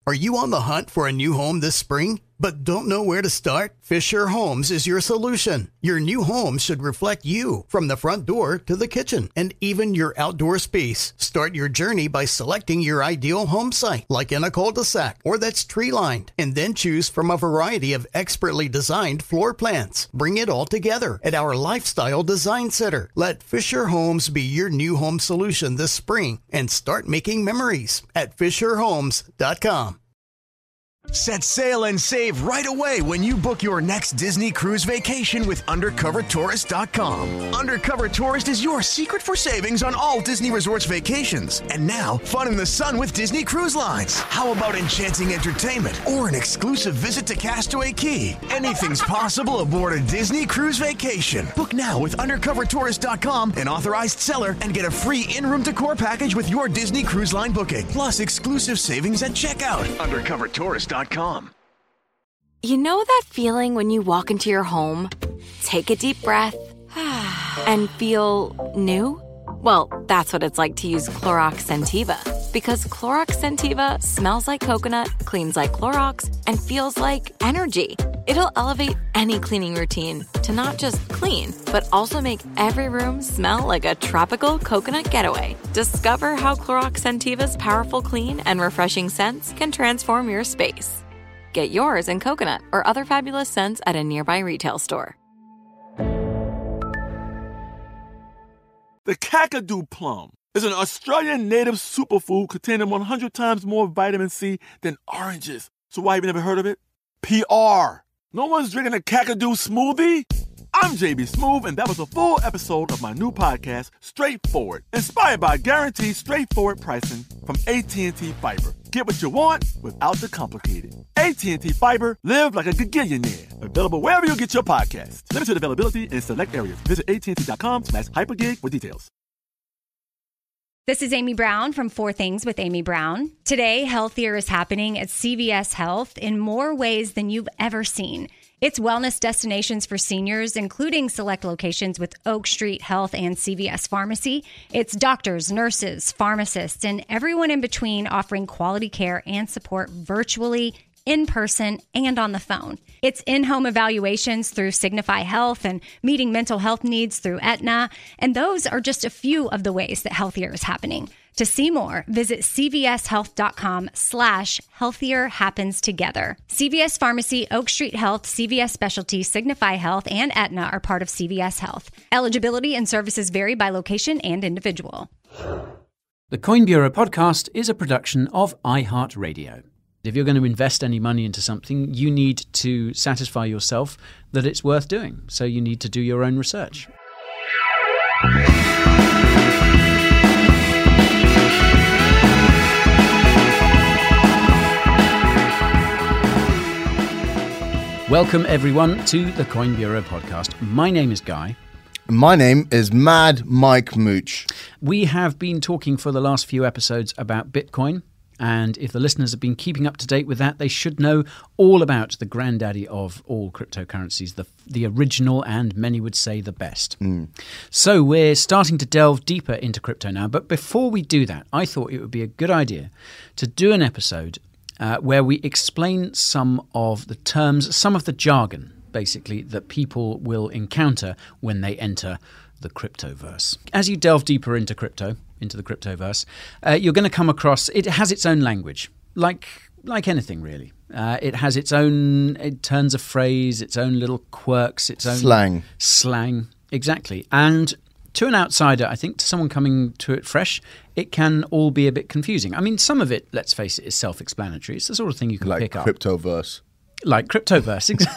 Are you on the hunt for a new home this spring, but don't know where to start? Fisher Homes is your solution. Your new home should reflect you, from the front door to the kitchen, and even your outdoor space. Start your journey by selecting your ideal home site, like in a cul-de-sac or that's tree-lined, and then choose from a variety of expertly designed floor plans. Bring it all together at our Lifestyle Design Center. Let Fisher Homes be your new home solution this spring and start making memories at FisherHomes.com. Set sail and save right away when you book your next Disney cruise vacation with UndercoverTourist.com. Undercover Tourist is your secret for savings on all Disney Resorts vacations. And now, fun in the sun with Disney Cruise Lines. How about enchanting entertainment or an exclusive visit to Castaway Cay? Anything's possible aboard a Disney cruise vacation. Book now with UndercoverTourist.com, an authorized seller, and get a free in-room decor package with your Disney Cruise Line booking. Plus exclusive savings at checkout. UndercoverTourist.com. You know that feeling when you walk into your home, take a deep breath, and feel new? Well, that's what it's like to use Clorox Scentiva. Because Clorox Scentiva smells like coconut, cleans like Clorox, and feels like energy. It'll elevate any cleaning routine to not just clean, but also make every room smell like a tropical coconut getaway. Discover how Clorox Scentiva's powerful clean and refreshing scents can transform your space. Get yours in coconut or other fabulous scents at a nearby retail store. The Kakadu plum is an Australian native superfood containing 100 times more vitamin C than oranges. So why have you never heard of it? PR. No one's drinking a Kakadu smoothie? I'm JB Smoove, and that was a full episode of my new podcast, Straightforward, inspired by guaranteed straightforward pricing from AT&T Fiber. Get what you want without the complicated. AT&T Fiber, live like a gigillionaire. Available wherever you get your podcasts. Limited availability in select areas. Visit AT&T.com/hypergig for details. This is Amy Brown from 4 Things with Amy Brown. Today, Healthier is happening at CVS Health in more ways than you've ever seen. It's wellness destinations for seniors, including select locations with Oak Street Health and CVS Pharmacy. It's doctors, nurses, pharmacists, and everyone in between offering quality care and support virtually, in person, and on the phone. It's in-home evaluations through Signify Health and meeting mental health needs through Aetna. And those are just a few of the ways that Healthier is happening. To see more, visit cvshealth.com/healthier happens together. CVS Pharmacy, Oak Street Health, CVS Specialty, Signify Health, and Aetna are part of CVS Health. Eligibility and services vary by location and individual. The Coin Bureau podcast is a production of iHeartRadio. If you're going to invest any money into something, you need to satisfy yourself that it's worth doing. So you need to do your own research. Welcome, everyone, to the Coin Bureau podcast. My name is Guy. My name is Mad Mike Mooch. We have been talking for the last few episodes about Bitcoin. And if the listeners have been keeping up to date with that, they should know all about the granddaddy of all cryptocurrencies, the original and many would say the best. So we're starting to delve deeper into crypto now. But before we do that, I thought it would be a good idea to do an episode where we explain some of the terms, some of the jargon, basically, that people will encounter when they enter the cryptoverse. As you delve deeper into crypto, into the cryptoverse, you're going to come across, it has its own language, like anything really. It has its own turns of phrase, its own little quirks, its own slang, exactly. And to an outsider, I think, to someone coming to it fresh, it can all be a bit confusing. I mean, some of it, let's face it, is self-explanatory. It's the sort of thing you can pick up. Like cryptoverse.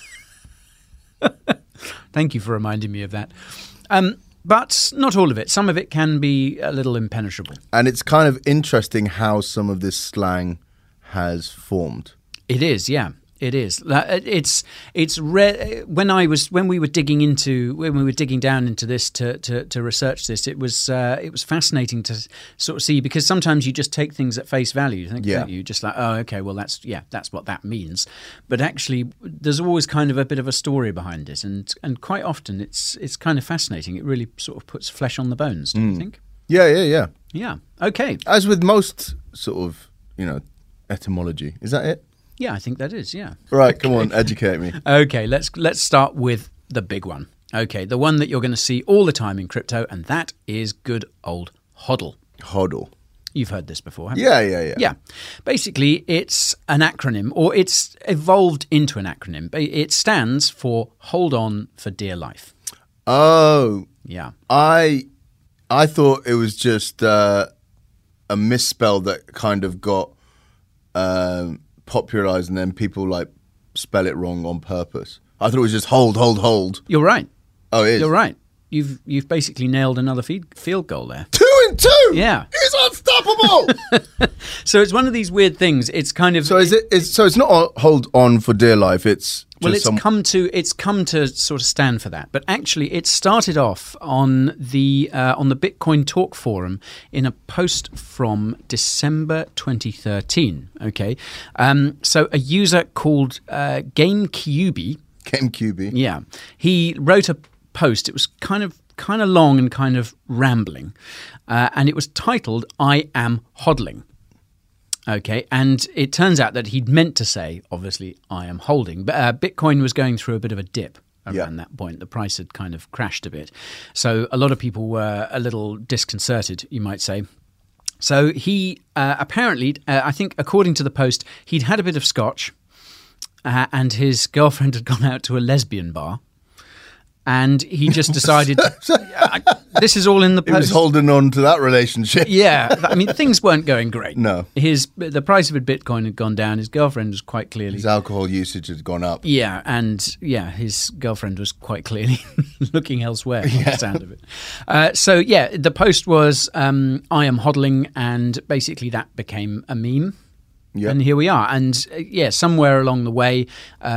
Thank you for reminding me of that. But not all of it. Some of it can be a little impenetrable. And it's kind of interesting how some of this slang has formed. It is, yeah. It is. It's when we were digging down into this to research this, it was fascinating to sort of see, because sometimes you just take things at face value, don't you? Just like, oh, okay, well that's what that means. But actually, there's always kind of a bit of a story behind it, and quite often it's kind of fascinating. It really sort of puts flesh on the bones, don't you think? Yeah. Yeah. Okay. As with most sort of, etymology. Is that it? Yeah, I think that is, yeah. Right, come on, educate me. Okay, let's start with the big one. Okay, the one that you're going to see all the time in crypto, and that is good old HODL. HODL. You've heard this before, haven't you? Yeah. Yeah. Basically, it's an acronym, or it's evolved into an acronym. It stands for Hold On for Dear Life. Oh. Yeah. I thought it was just a misspell that kind of got popularized, and then people like spell it wrong on purpose. I thought it was just hold. You're right. Oh, it is? You're right. You've basically nailed another field goal there. 2-2. Yeah. He's unstoppable. So it's one of these weird things. It's kind of So it's not a hold on for dear life. It's just come to sort of stand for that. But actually, it started off on the Bitcoin Talk forum in a post from December 2013. Okay, so a user called GameCube. Yeah. He wrote a post. It was kind of long and kind of rambling, and it was titled "I am hodling." Okay, and it turns out that he'd meant to say, obviously, I am holding. But Bitcoin was going through a bit of a dip around that point. The price had kind of crashed a bit. So a lot of people were a little disconcerted, you might say. So he apparently, I think according to the post, he'd had a bit of scotch and his girlfriend had gone out to a lesbian bar. And he just decided, this is all in the post. He was holding on to that relationship. Yeah. I mean, things weren't going great. No. The price of a Bitcoin had gone down. His girlfriend was quite clearly... His alcohol usage had gone up. Yeah. And, his girlfriend was quite clearly looking elsewhere, by the sound of it. So, the post was, I am hodling, and basically that became a meme. Yep. And here we are. And somewhere along the way,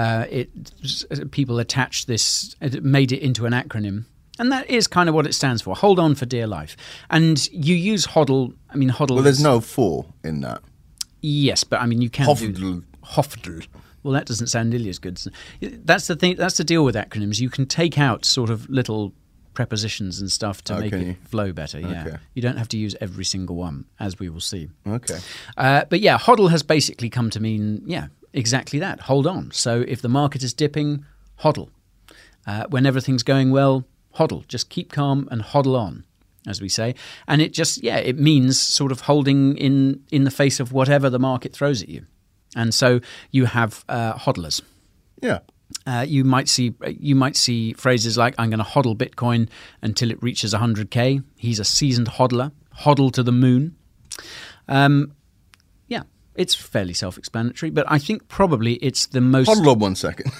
people attached this, made it into an acronym. And that is kind of what it stands for. Hold on for dear life. And you use HODL. I mean, HODL. Well, there's no for in that. Yes, but I mean, you can do HODL. Well, that doesn't sound nearly as good. That's the thing. That's the deal with acronyms. You can take out sort of little prepositions and stuff to make it flow better. Yeah, okay. You don't have to use every single one, as we will see. Okay. But HODL has basically come to mean exactly that. Hold on. So if the market is dipping, HODL. When everything's going well, HODL. Just keep calm and HODL on, as we say. And it just it means sort of holding in the face of whatever the market throws at you. And so you have HODLers. Yeah. You might see phrases like, I'm going to hodl Bitcoin until it reaches 100K. He's a seasoned hodler. Hodl to the moon. It's fairly self-explanatory, but I think probably it's the most... Hodl on 1 second.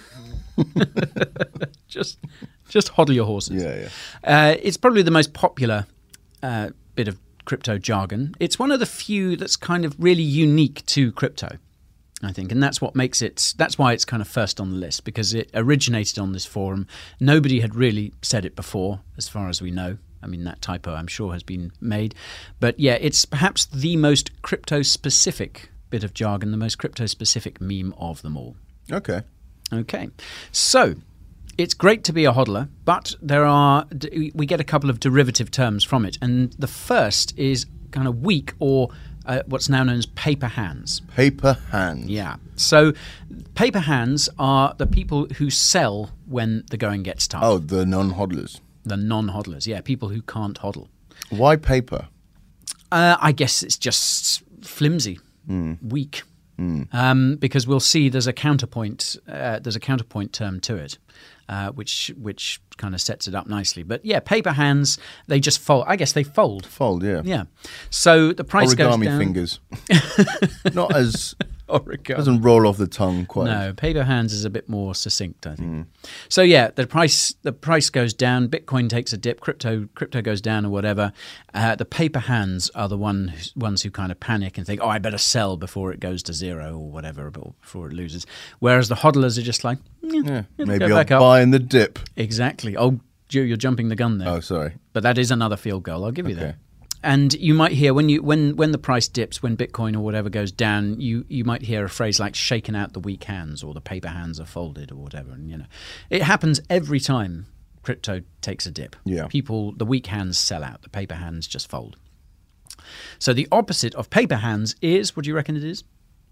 just hodl your horses. Yeah. It's probably the most popular bit of crypto jargon. It's one of the few that's kind of really unique to crypto, I think, and that's what makes it. That's why it's kind of first on the list, because it originated on this forum. Nobody had really said it before, as far as we know. I mean, that typo, I'm sure, has been made. But it's perhaps the most crypto-specific bit of jargon, the most crypto-specific meme of them all. Okay. So it's great to be a hodler, but we get a couple of derivative terms from it. And the first is kind of weak, or what's now known as paper hands. Paper hands. Yeah. So paper hands are the people who sell when the going gets tough. Oh, the non-hodlers. The non-hodlers, people who can't hodl. Why paper? I guess it's just flimsy, weak. Because we'll see there's a counterpoint. There's a counterpoint term to it, which kind of sets it up nicely. But paper hands, they just fold. I guess they fold. Fold, yeah. Yeah. So the price goes down. Origami fingers. Not as origami. Doesn't roll off the tongue quite. No, paper hands is a bit more succinct, I think. So the price goes down. Bitcoin takes a dip. Crypto goes down or whatever. The paper hands are the ones who kind of panic and think, I better sell before it goes to zero or whatever, before it loses. Whereas the hodlers are just like, maybe I'll buy in the dip. Exactly. Oh, you're jumping the gun there. Oh, sorry. But that is another field goal. I'll give you that. And you might hear when the price dips, when Bitcoin or whatever goes down, you might hear a phrase like "shaking out the weak hands" or "the paper hands are folded" or whatever. And it happens every time crypto takes a dip. Yeah. The weak hands sell out, the paper hands just fold. So the opposite of paper hands is, what do you reckon it is?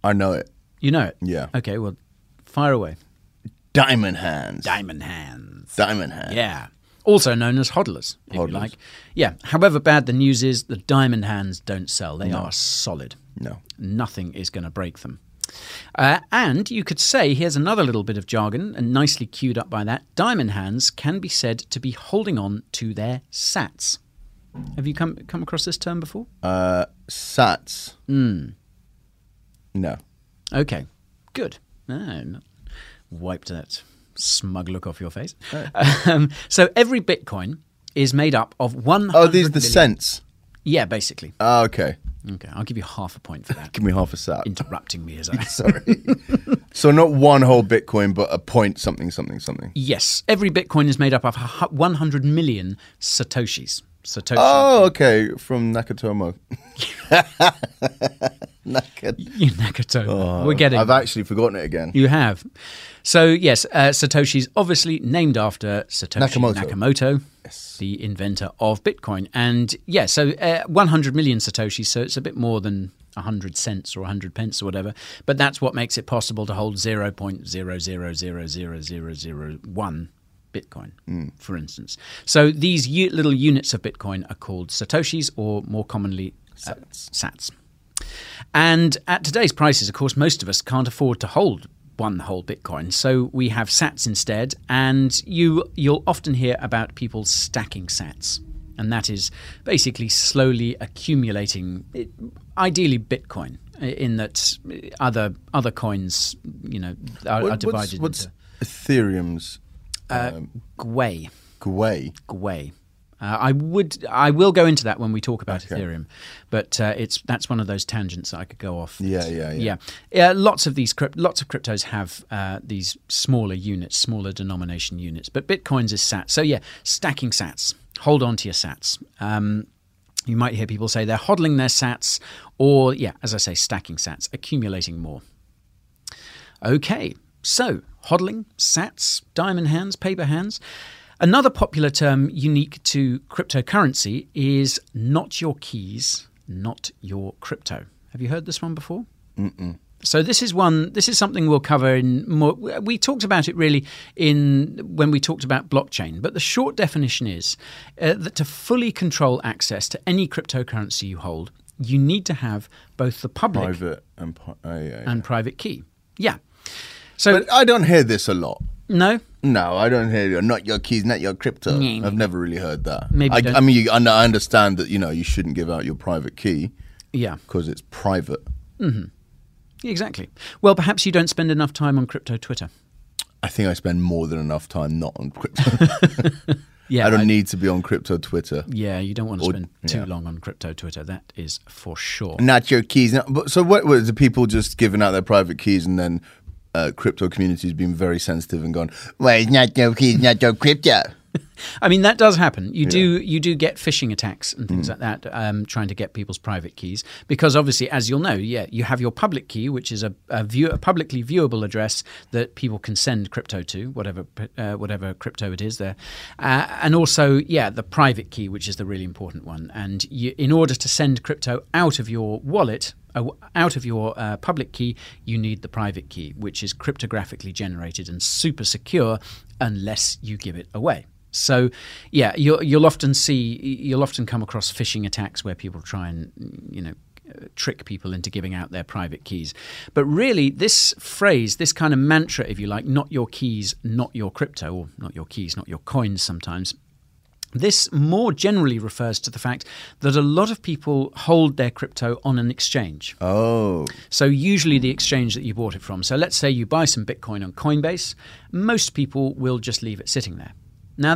I know it. You know it? Yeah. Okay, well, fire away. Diamond hands. Diamond hands. Diamond hands. Yeah. Also known as hodlers, if you Hodlers. like. Yeah. However bad the news is, the diamond hands don't sell. They are solid. No. Nothing is going to break them. And you could say, here's another little bit of jargon, and nicely queued up by that, diamond hands can be said to be holding on to their sats. Have you come across this term before? Sats. No. Okay, good. Wiped that smug look off your face. So every Bitcoin is made up of 100 Oh, these are the million- cents. Yeah, basically. Oh, okay. Okay, I'll give you half a point for that. Give me half a sat. Interrupting me as I... Sorry. So not one whole Bitcoin, but a point something, something, something. Yes, every Bitcoin is made up of 100 million Satoshis. Satoshi. Oh, okay. From Nakatomo. You Nakato. We're getting... I've actually forgotten it again. You have. So, yes, Satoshi's obviously named after Satoshi Nakamoto, the inventor of Bitcoin. And, yeah, so 100 million Satoshis, so it's a bit more than 100 cents or 100 pence or whatever. But that's what makes it possible to hold 0.0000001 Bitcoin, for instance. So these little units of Bitcoin are called Satoshis, or more commonly, sats. And at today's prices, of course, most of us can't afford to hold one whole Bitcoin. So we have sats instead, and you'll often hear about people stacking sats. And that is basically slowly accumulating, ideally Bitcoin, in that other coins, are divided What's into... Ethereum's... Gwei. Gwei. Gwei. I will go into that when we talk about Ethereum, but that's one of those tangents that I could go off. Yeah. Lots of cryptos have these smaller units, smaller denomination units, but Bitcoin's is sats. So yeah, stacking sats. Hold on to your sats. You might hear people say they're hodling their sats, or as I say, stacking sats, accumulating more. Okay, so hodling, sats, diamond hands, paper hands. Another popular term unique to cryptocurrency is not your keys, not your crypto. Have you heard this one before? Mm-mm. So this is something we'll cover in more. We talked about it really when we talked about blockchain, but the short definition is that to fully control access to any cryptocurrency you hold, you need to have both the public Private and private key. Yeah. So but I don't hear this a lot. No, I don't hear not your keys, not your crypto. I've never really heard that. Maybe I mean, I understand that you shouldn't give out your private key. Yeah, because it's private. Mm-hmm. Exactly. Well, perhaps you don't spend enough time on crypto Twitter. I think I spend more than enough time not on crypto. Yeah, I don't need to be on crypto Twitter. Yeah, you don't want to spend too long on crypto Twitter. That is for sure. Not your keys. So what was the people just giving out their private keys, and then crypto community has been very sensitive and gone, well, it's not your keys, not your crypto. I mean, that does happen. You do get phishing attacks and things like that, trying to get people's private keys. Because obviously, as you'll know, you have your public key, which is a publicly viewable address that people can send crypto to, whatever crypto it is there. And also, the private key, which is the really important one. And in order to send crypto out of your wallet, out of your public key, you need the private key, which is cryptographically generated and super secure unless you give it away. So, you'll often come across phishing attacks where people try and, trick people into giving out their private keys. But really, this phrase, this kind of mantra, if you like, not your keys, not your crypto, or not your keys, not your coins sometimes, this more generally refers to the fact that a lot of people hold their crypto on an exchange. Oh. So usually the exchange that you bought it from. So let's say you buy some Bitcoin on Coinbase. Most people will just leave it sitting there. Now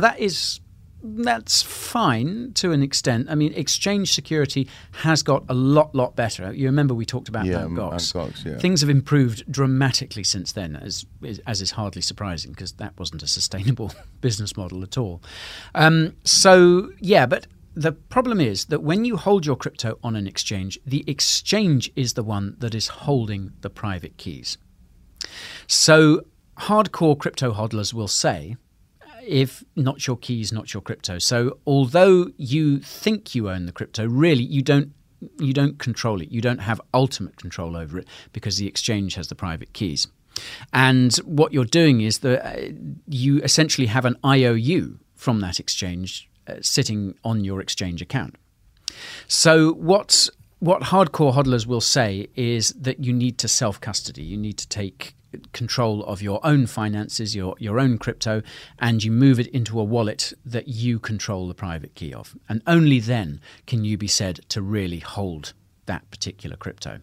that's fine to an extent. I mean, exchange security has got a lot better. You remember we talked about Mt. Gox. Things have improved dramatically since then, as is hardly surprising, because that wasn't a sustainable business model at all. But the problem is that when you hold your crypto on an exchange, the exchange is the one that is holding the private keys. So hardcore crypto hodlers will say, if not your keys, not your crypto. So although you think you own the crypto, really you don't control it. You don't have ultimate control over it because the exchange has the private keys. And what you're doing is that you essentially have an IOU from that exchange sitting on your exchange account. So what hardcore hodlers will say is that you need to self-custody. You need to take control of your own finances, your own crypto, and you move it into a wallet that you control the private key of. And only then can you be said to really hold that particular crypto.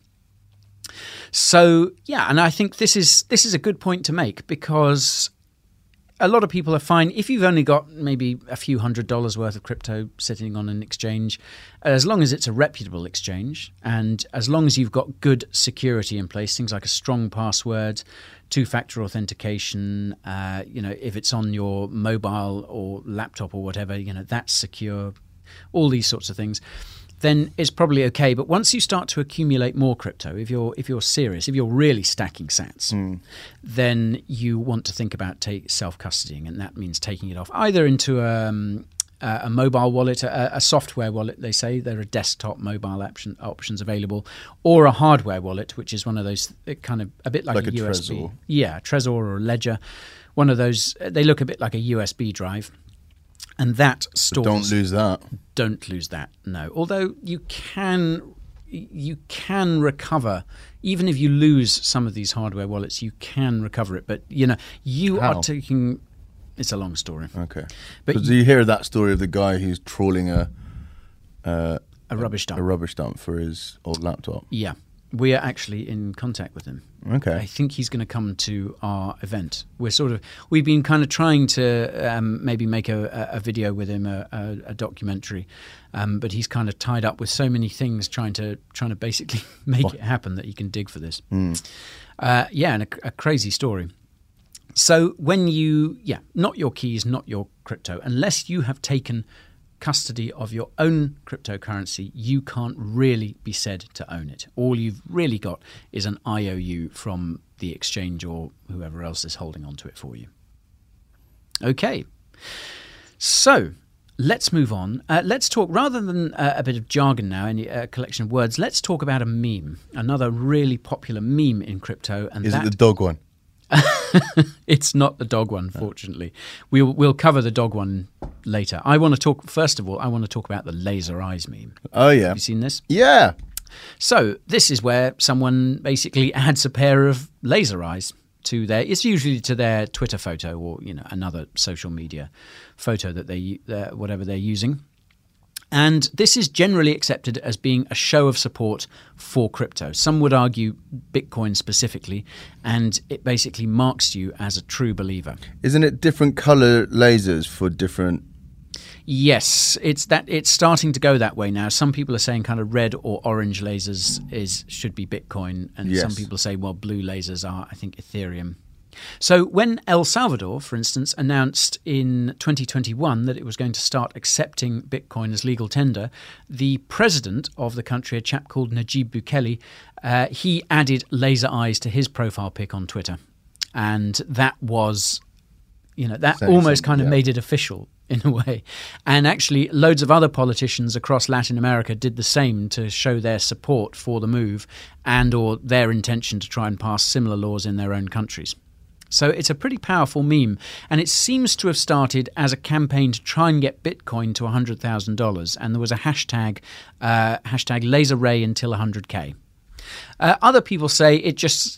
So, yeah, and I think this is a good point to make, because a lot of people are fine if you've only got maybe a few $100s worth of crypto sitting on an exchange, as long as it's a reputable exchange and as long as you've got good security in place, things like a strong password, two-factor authentication, if it's on your mobile or laptop or whatever, that's secure, all these sorts of things, then it's probably okay. But once you start to accumulate more crypto, if you're serious, if you're really stacking sats, then you want to think about self-custodying, and that means taking it off either into a mobile wallet, a software wallet. They say there are desktop mobile options available, or a hardware wallet, which is one of those kind of a bit like a USB, Trezor. Yeah, Trezor or a Ledger. One of those. They look a bit like a USB drive. And that stores. But don't lose that. Don't lose that. No. Although you can recover, even if you lose some of these hardware wallets, you can recover it. But you How? are taking. It's a long story. Okay. But do you hear that story of the guy who's trawling a rubbish dump? A rubbish dump for his old laptop. Yeah. We are actually in contact with him. Okay. I think he's going to come to our event. We've been kind of trying to maybe make a video with him, a documentary, but he's kind of tied up with so many things trying to basically make it happen that he can dig for this. And a crazy story. So when not your keys, not your crypto, unless you have taken custody of your own cryptocurrency, you can't really be said to own it. All you've really got is an IOU from the exchange or whoever else is holding onto it for you. Okay, so let's move on. Let's talk, rather than a bit of jargon now, a collection of words, let's talk about a meme, another really popular meme in crypto. And Is it the dog one? It's not the dog one, fortunately. We'll cover the dog one later. I want to talk about the laser eyes meme. Oh, yeah. Have you seen this? Yeah. So this is where someone basically adds a pair of laser eyes to it's usually to their Twitter photo or another social media photo that whatever they're using. And this is generally accepted as being a show of support for crypto. Some would argue Bitcoin specifically, and it basically marks you as a true believer. Isn't it different color lasers for different? Yes, it's starting to go that way now. Some people are saying kind of red or orange lasers should be Bitcoin, and some people say, well, blue lasers are, I think, Ethereum. So when El Salvador, for instance, announced in 2021 that it was going to start accepting Bitcoin as legal tender, the president of the country, a chap called Najib Bukele, he added laser eyes to his profile pic on Twitter. And that was, that almost kind of made it official in a way. And actually, loads of other politicians across Latin America did the same to show their support for the move and or their intention to try and pass similar laws in their own countries. So it's a pretty powerful meme, and it seems to have started as a campaign to try and get Bitcoin to $100,000, and there was a hashtag laser ray until 100K. Other people say it's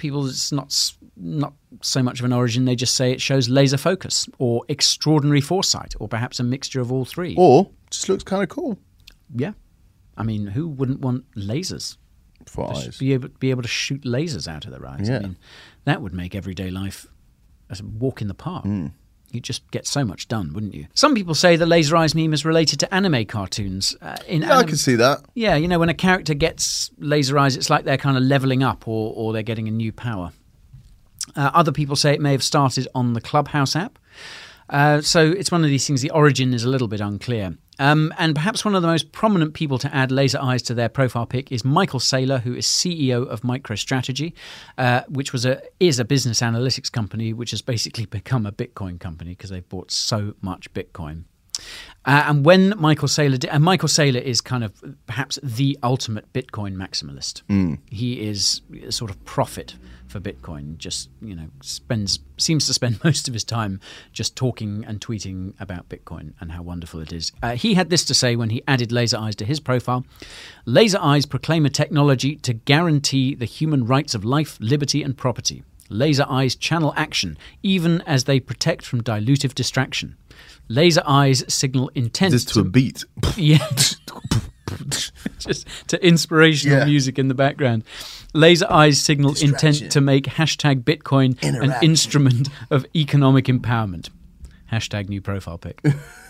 not so much of an origin. They just say it shows laser focus or extraordinary foresight, or perhaps a mixture of all three. Or just looks kind of cool. Yeah, I mean, who wouldn't want lasers? For eyes. Be able to shoot lasers out of their eyes. Yeah. I mean, that would make everyday life a walk in the park. You'd just get so much done, wouldn't you? Some people say the laser eyes meme is related to anime cartoons. I can see that. Yeah, when a character gets laser eyes, it's like they're kind of leveling up or they're getting a new power. Other people say it may have started on the Clubhouse app. So it's one of these things, the origin is a little bit unclear. And perhaps one of the most prominent people to add laser eyes to their profile pic is Michael Saylor, who is CEO of MicroStrategy, which is a business analytics company which has basically become a Bitcoin company because they've bought so much Bitcoin. And when Michael Saylor did, and Michael Saylor is kind of perhaps the ultimate Bitcoin maximalist. He is a sort of prophet for Bitcoin. Just seems to spend most of his time just talking and tweeting about Bitcoin and how wonderful it is. He had this to say when he added Laser Eyes to his profile: "Laser Eyes proclaim a technology to guarantee the human rights of life, liberty, and property. Laser Eyes channel action, even as they protect from dilutive distraction. Laser Eyes signal intent." Just to a beat. Yeah. Just to inspirational music in the background. Laser Eyes signal intent to make hashtag Bitcoin an instrument of economic empowerment. Hashtag new profile pic.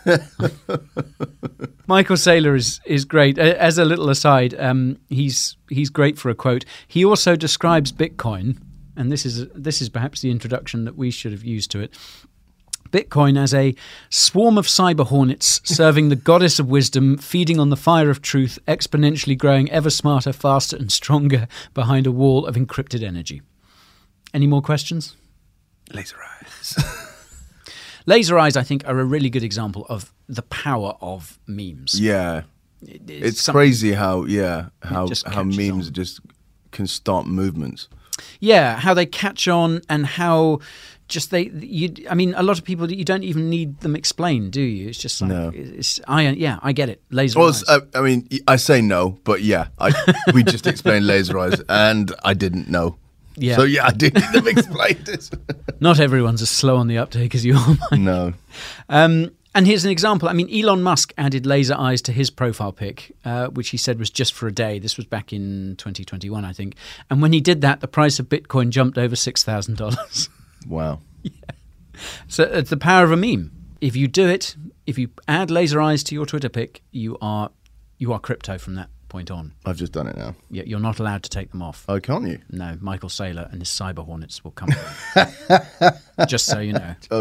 Michael Saylor is great. As a little aside, he's great for a quote. He also describes Bitcoin, and this is perhaps the introduction that we should have used to it, Bitcoin as a swarm of cyber hornets serving the goddess of wisdom, feeding on the fire of truth, exponentially growing ever smarter, faster and stronger behind a wall of encrypted energy. Any more questions? Laser Eyes. Laser Eyes, I think, are a really good example of the power of memes. Yeah. It's crazy how memes on. just can start movements. Yeah, how they catch on and how just a lot of people, you don't even need them explained, do you? It's just like, no. I get it. Laser Eyes. I say no, but yeah, we just explained Laser Eyes and I didn't know. Yeah. So yeah, I did need them explained. Not everyone's as slow on the uptake as you are, Mike. No. And here's an example. I mean, Elon Musk added Laser Eyes to his profile pic, which he said was just for a day. This was back in 2021, I think. And when he did that, the price of Bitcoin jumped over $6,000. Wow. Yeah. So it's the power of a meme. If you do it, if you add Laser Eyes to your Twitter pic, you are crypto from that point on. I've just done it now. Yeah, you're not allowed to take them off. Oh, can't you? No, Michael Saylor and his cyber hornets will come. Just so you know. Oh.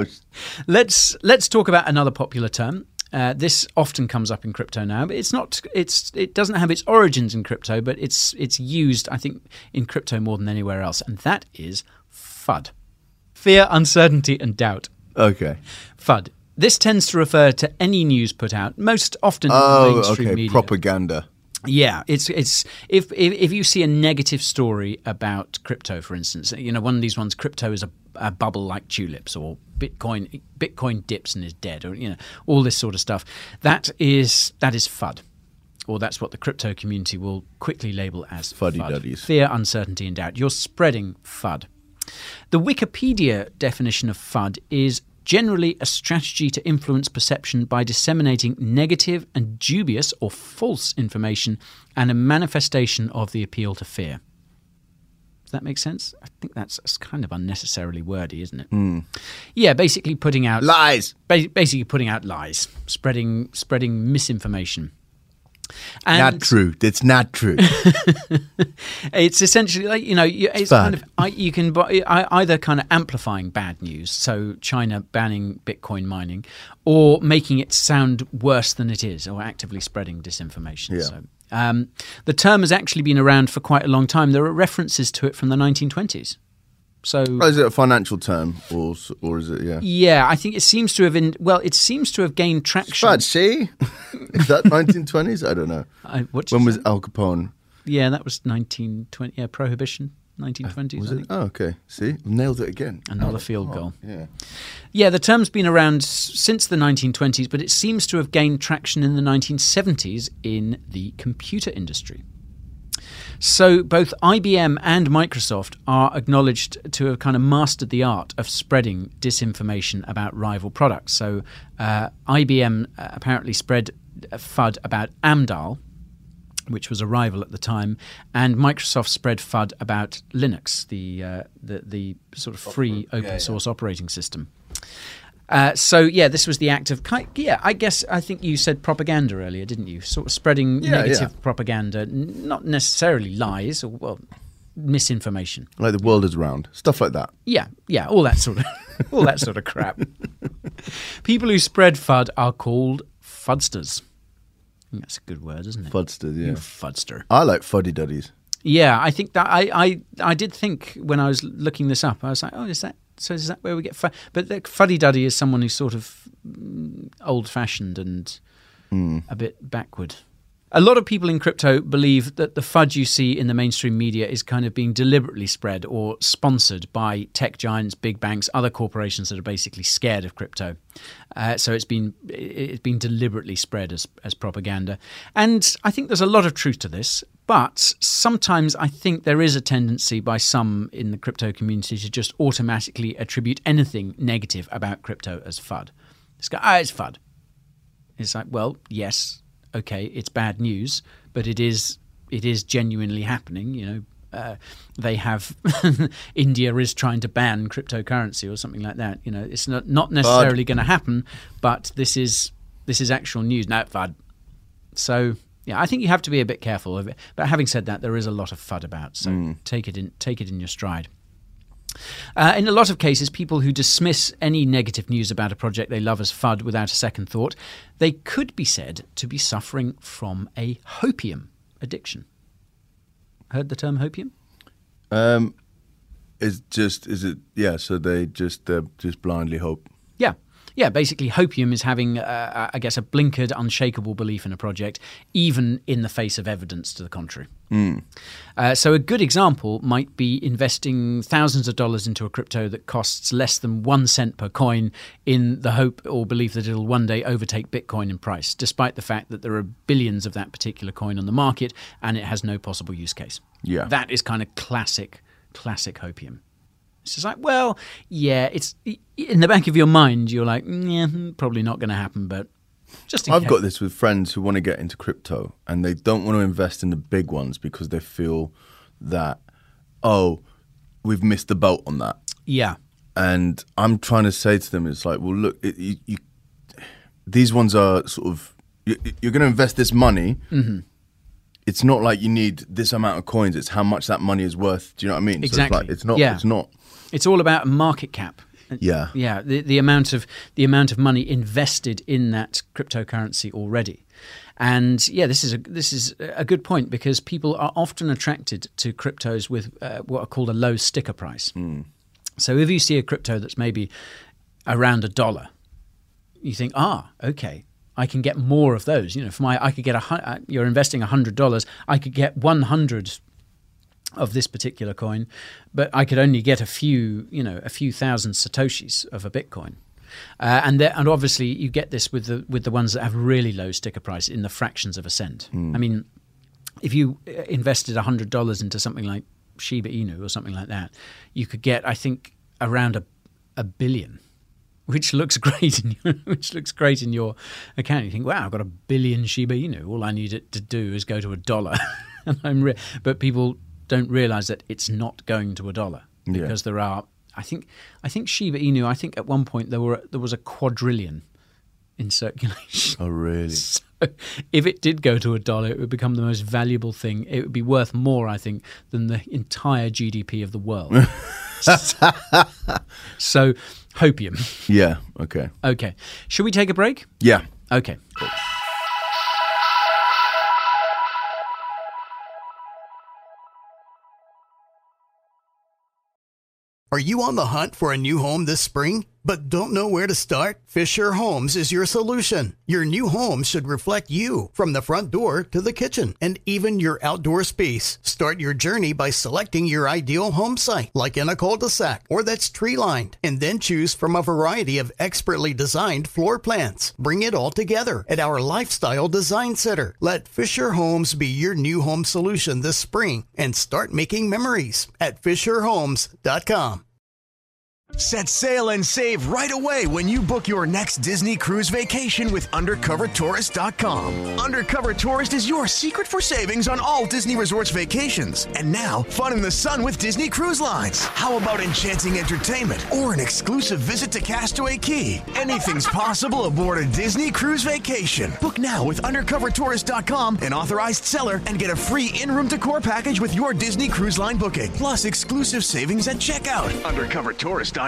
Let's talk about another popular term. This often comes up in crypto now, but it doesn't have its origins in crypto, but it's used, I think, in crypto more than anywhere else, and that is FUD. Fear, uncertainty, and doubt. Okay. FUD. This tends to refer to any news put out, most often in the mainstream media. Propaganda. Yeah, it's if you see a negative story about crypto, for instance, one of these ones, crypto is a bubble like tulips, or Bitcoin dips and is dead, or all this sort of stuff. That is FUD, or that's what the crypto community will quickly label as fuddy-duddies. Fear, uncertainty, and doubt. You're spreading FUD. The Wikipedia definition of FUD is generally a strategy to influence perception by disseminating negative and dubious or false information and a manifestation of the appeal to fear. Does that make sense? I think that's kind of unnecessarily wordy, isn't it? Mm. Yeah, basically putting out lies. Basically putting out lies, spreading misinformation. And not true. That's not true. It's essentially like, it's kind of you can either kind of amplifying bad news, so China banning Bitcoin mining, or making it sound worse than it is, or actively spreading disinformation. Yeah. So the term has actually been around for quite a long time. There are references to it from the 1920s. So, is it a financial term, or is it? Yeah. Yeah, I think it seems to have gained traction. But see, is that 1920s? I don't know. When was Al Capone? Yeah, that was 1920. Yeah, Prohibition, 1920s. Was it? Oh, okay. See, nailed it again. Another field goal. Yeah. Yeah, the term's been around since the 1920s, but it seems to have gained traction in the 1970s in the computer industry. So both IBM and Microsoft are acknowledged to have kind of mastered the art of spreading disinformation about rival products. So IBM apparently spread FUD about Amdahl, which was a rival at the time, and Microsoft spread FUD about Linux, the sort of free open source operating system. This was the act of, I think you said propaganda earlier, didn't you? Sort of spreading negative propaganda, not necessarily lies, or misinformation. Like the world is round, stuff like that. Yeah, all that sort of crap. People who spread FUD are called fudsters. I think that's a good word, isn't it? Fudsters, yeah. You fudster. I like fuddy-duddies. Yeah, I think that I did think when I was looking this up, I was like, oh, is that where we get FUD? But fuddy-duddy is someone who sort of old-fashioned and a bit backward. A lot of people in crypto believe that the FUD you see in the mainstream media is kind of being deliberately spread or sponsored by tech giants, big banks, other corporations that are basically scared of crypto. So it's been deliberately spread as propaganda. And I think there's a lot of truth to this. But sometimes I think there is a tendency by some in the crypto community to just automatically attribute anything negative about crypto as FUD. Just go, it's FUD. It's like, well, yes, okay, it's bad news, but it is genuinely happening. You know, they have India is trying to ban cryptocurrency or something like that. You know, it's not necessarily going to happen, but this is actual news. No, FUD. So yeah, I think you have to be a bit careful of it. But having said that, there is a lot of FUD about, so take it in your stride. In a lot of cases, people who dismiss any negative news about a project they love as FUD without a second thought, they could be said to be suffering from a hopium addiction. Heard the term hopium? So they're just blindly hope. Yeah, basically hopium is having, I guess, a blinkered, unshakable belief in a project, even in the face of evidence to the contrary. So a good example might be investing thousands of dollars into a crypto that costs less than 1 cent per coin in the hope or belief that it'll one day overtake Bitcoin in price, despite the fact that there are billions of that particular coin on the market and it has no possible use case. Yeah. That is kind of classic hopium. It's just like, well, yeah, it's in the back of your mind, you're like, yeah, probably not going to happen, but just in case. I've got this with friends who want to get into crypto and they don't want to invest in the big ones because they feel that, we've missed the boat on that. Yeah. And I'm trying to say to them, it's like, well, look, these ones are sort of, you're going to invest this money. Mm-hmm. It's not like you need this amount of coins. It's how much that money is worth. Do you know what I mean? Exactly. So it's not. It's not. It's all about market cap. Yeah. Yeah. The amount of money invested in that cryptocurrency already. And yeah, this is a good point because people are often attracted to cryptos with what are called a low sticker price. So if you see a crypto that's maybe around $1, you think, okay, I can get more of those. You know, I could get you're investing $100, I could get 100 of this particular coin, but I could only get a few thousand satoshis of a Bitcoin. And obviously you get this with the ones that have really low sticker price in the fractions of a cent. I mean, if you invested $100 into something like Shiba Inu or something like that, you could get, I think, around a billion. Which looks great in your account. You think, wow, I've got 1 billion Shiba Inu. All I need it to do is go to $1, and but people don't realize that it's not going to $1 because there are. I think Shiba Inu. I think at one point there was a quadrillion in circulation. Oh, really? So if it did go to $1, it would become the most valuable thing. It would be worth more, I think, than the entire GDP of the world. So, hopium. Yeah, okay. Okay. Should we take a break? Yeah. Okay, cool. Are you on the hunt for a new home this spring, but don't know where to start? Fisher Homes is your solution. Your new home should reflect you, from the front door to the kitchen, and even your outdoor space. Start your journey by selecting your ideal home site, like in a cul-de-sac or that's tree-lined, and then choose from a variety of expertly designed floor plans. Bring it all together at our Lifestyle Design Center. Let Fisher Homes be your new home solution this spring and start making memories at FisherHomes.com. Set sail and save right away when you book your next Disney cruise vacation with UndercoverTourist.com. Undercover Tourist is your secret for savings on all Disney Resorts vacations. And now, fun in the sun with Disney Cruise Lines. How about enchanting entertainment or an exclusive visit to Castaway Cay? Anything's possible aboard a Disney cruise vacation. Book now with UndercoverTourist.com, an authorized seller, and get a free in-room decor package with your Disney Cruise Line booking. Plus exclusive savings at checkout. UndercoverTourist.com.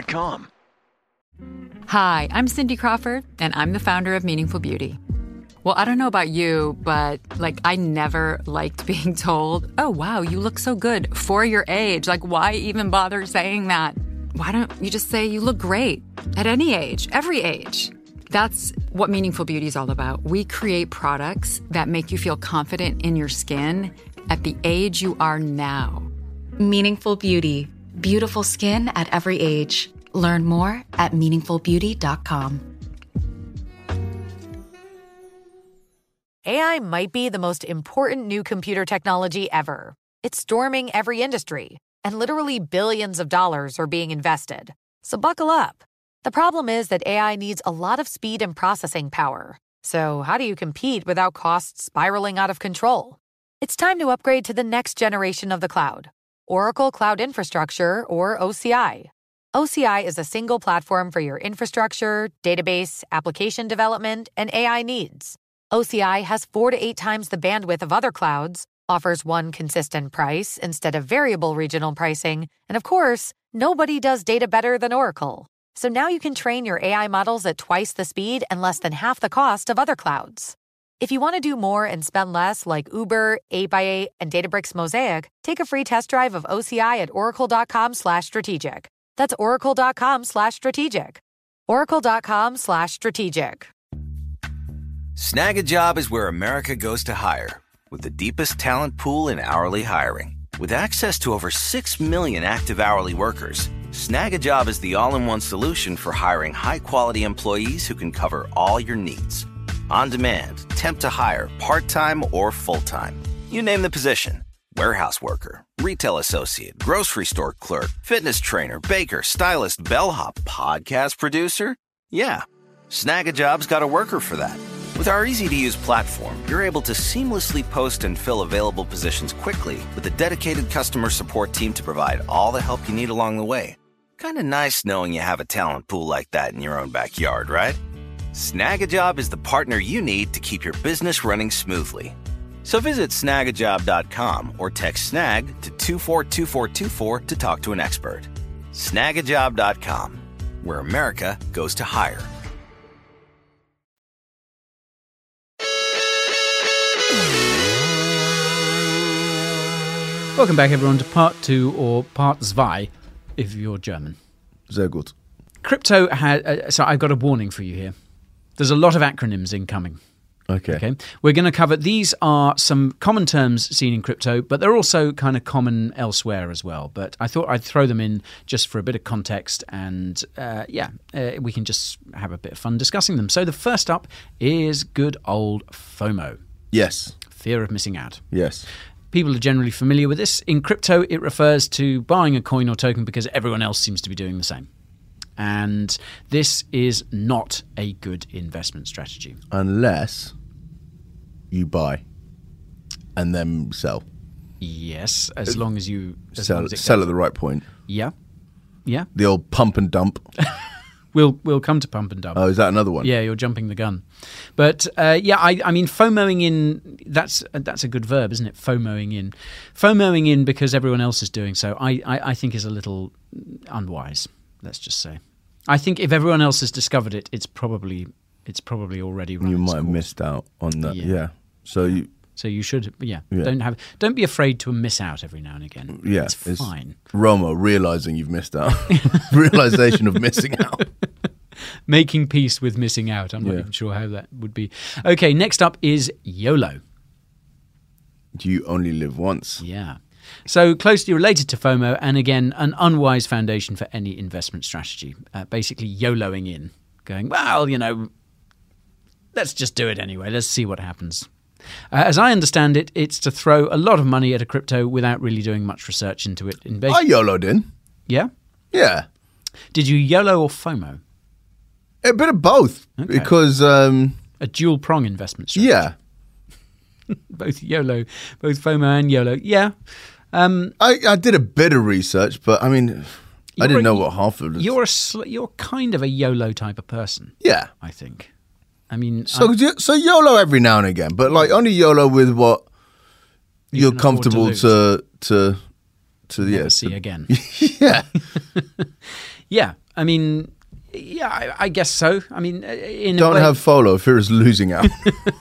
Hi, I'm Cindy Crawford, and I'm the founder of Meaningful Beauty. Well, I don't know about you, but, I never liked being told, oh, wow, you look so good for your age. Why even bother saying that? Why don't you just say you look great at any age, every age? That's what Meaningful Beauty is all about. We create products that make you feel confident in your skin at the age you are now. Meaningful Beauty. Beautiful skin at every age. Learn more at meaningfulbeauty.com. AI might be the most important new computer technology ever. It's storming every industry, and literally billions of dollars are being invested. So buckle up. The problem is that AI needs a lot of speed and processing power. So how do you compete without costs spiraling out of control? It's time to upgrade to the next generation of the cloud, Oracle Cloud Infrastructure, or OCI. OCI is a single platform for your infrastructure, database, application development, and AI needs. OCI has 4 to 8 times the bandwidth of other clouds, offers one consistent price instead of variable regional pricing, and of course, nobody does data better than Oracle. So now you can train your AI models at twice the speed and less than half the cost of other clouds. If you want to do more and spend less like Uber, 8x8, and Databricks Mosaic, take a free test drive of OCI at oracle.com/strategic. That's oracle.com/strategic. Oracle.com/strategic. Snag a Job is where America goes to hire, with the deepest talent pool in hourly hiring. With access to over 6 million active hourly workers, Snag a Job is the all-in-one solution for hiring high-quality employees who can cover all your needs. On demand, temp to hire, part-time or full-time. You name the position. Warehouse worker, retail associate, grocery store clerk, fitness trainer, baker, stylist, bellhop, podcast producer. Yeah, Snag a Job's got a worker for that. With our easy-to-use platform, you're able to seamlessly post and fill available positions quickly with a dedicated customer support team to provide all the help you need along the way. Kind of nice knowing you have a talent pool like that in your own backyard, right? Snag a Job is the partner you need to keep your business running smoothly. So visit snagajob.com or text SNAG to 242424 to talk to an expert. Snagajob.com, where America goes to hire. Welcome back, everyone, to part 2, or part 2, if you're German. Sehr gut. Crypto had... so I've got a warning for you here. There's a lot of acronyms incoming. Okay. We're going to cover... These are some common terms seen in crypto, but they're also kind of common elsewhere as well. But I thought I'd throw them in just for a bit of context, and we can just have a bit of fun discussing them. So the first up is good old FOMO. Yes. Fear of missing out. Yes. People are generally familiar with this. In crypto, it refers to buying a coin or token because everyone else seems to be doing the same. And this is not a good investment strategy. Unless you buy and then sell. Yes, as long as you... Sell at the right point. Yeah. Yeah. The old pump and dump. We'll come to pump and dump. Oh, is that another one? Yeah, you're jumping the gun. But I mean, FOMOing in, that's a good verb, isn't it? FOMOing in. FOMOing in because everyone else is doing so, I think is a little unwise, let's just say. I think if everyone else has discovered it, it's probably already run. You might have missed out on that. Yeah. So you should, don't be afraid to miss out every now and again. Yeah, it's fine. Romo, realizing you've missed out. Realization of missing out. Making peace with missing out. I'm not even sure how that would be. Okay, next up is YOLO. Do you only live once? Yeah. So closely related to FOMO, and again, an unwise foundation for any investment strategy. Basically YOLOing in, going, well, let's just do it anyway. Let's see what happens. As I understand it, it's to throw a lot of money at a crypto without really doing much research into it. I YOLO'd in. Yeah? Yeah. Did you YOLO or FOMO? A bit of both. Okay. Because... a dual prong investment strategy. Yeah. Both YOLO, both FOMO and YOLO. Yeah. I did a bit of research, but I mean, I didn't know what half of it. You're kind of a YOLO type of person. Yeah. I think. I mean, so YOLO every now and again, but like only YOLO with what you're comfortable to see again. Yeah. Yeah. I mean, yeah, I guess so. I mean, don't have FOLO, fear is losing out.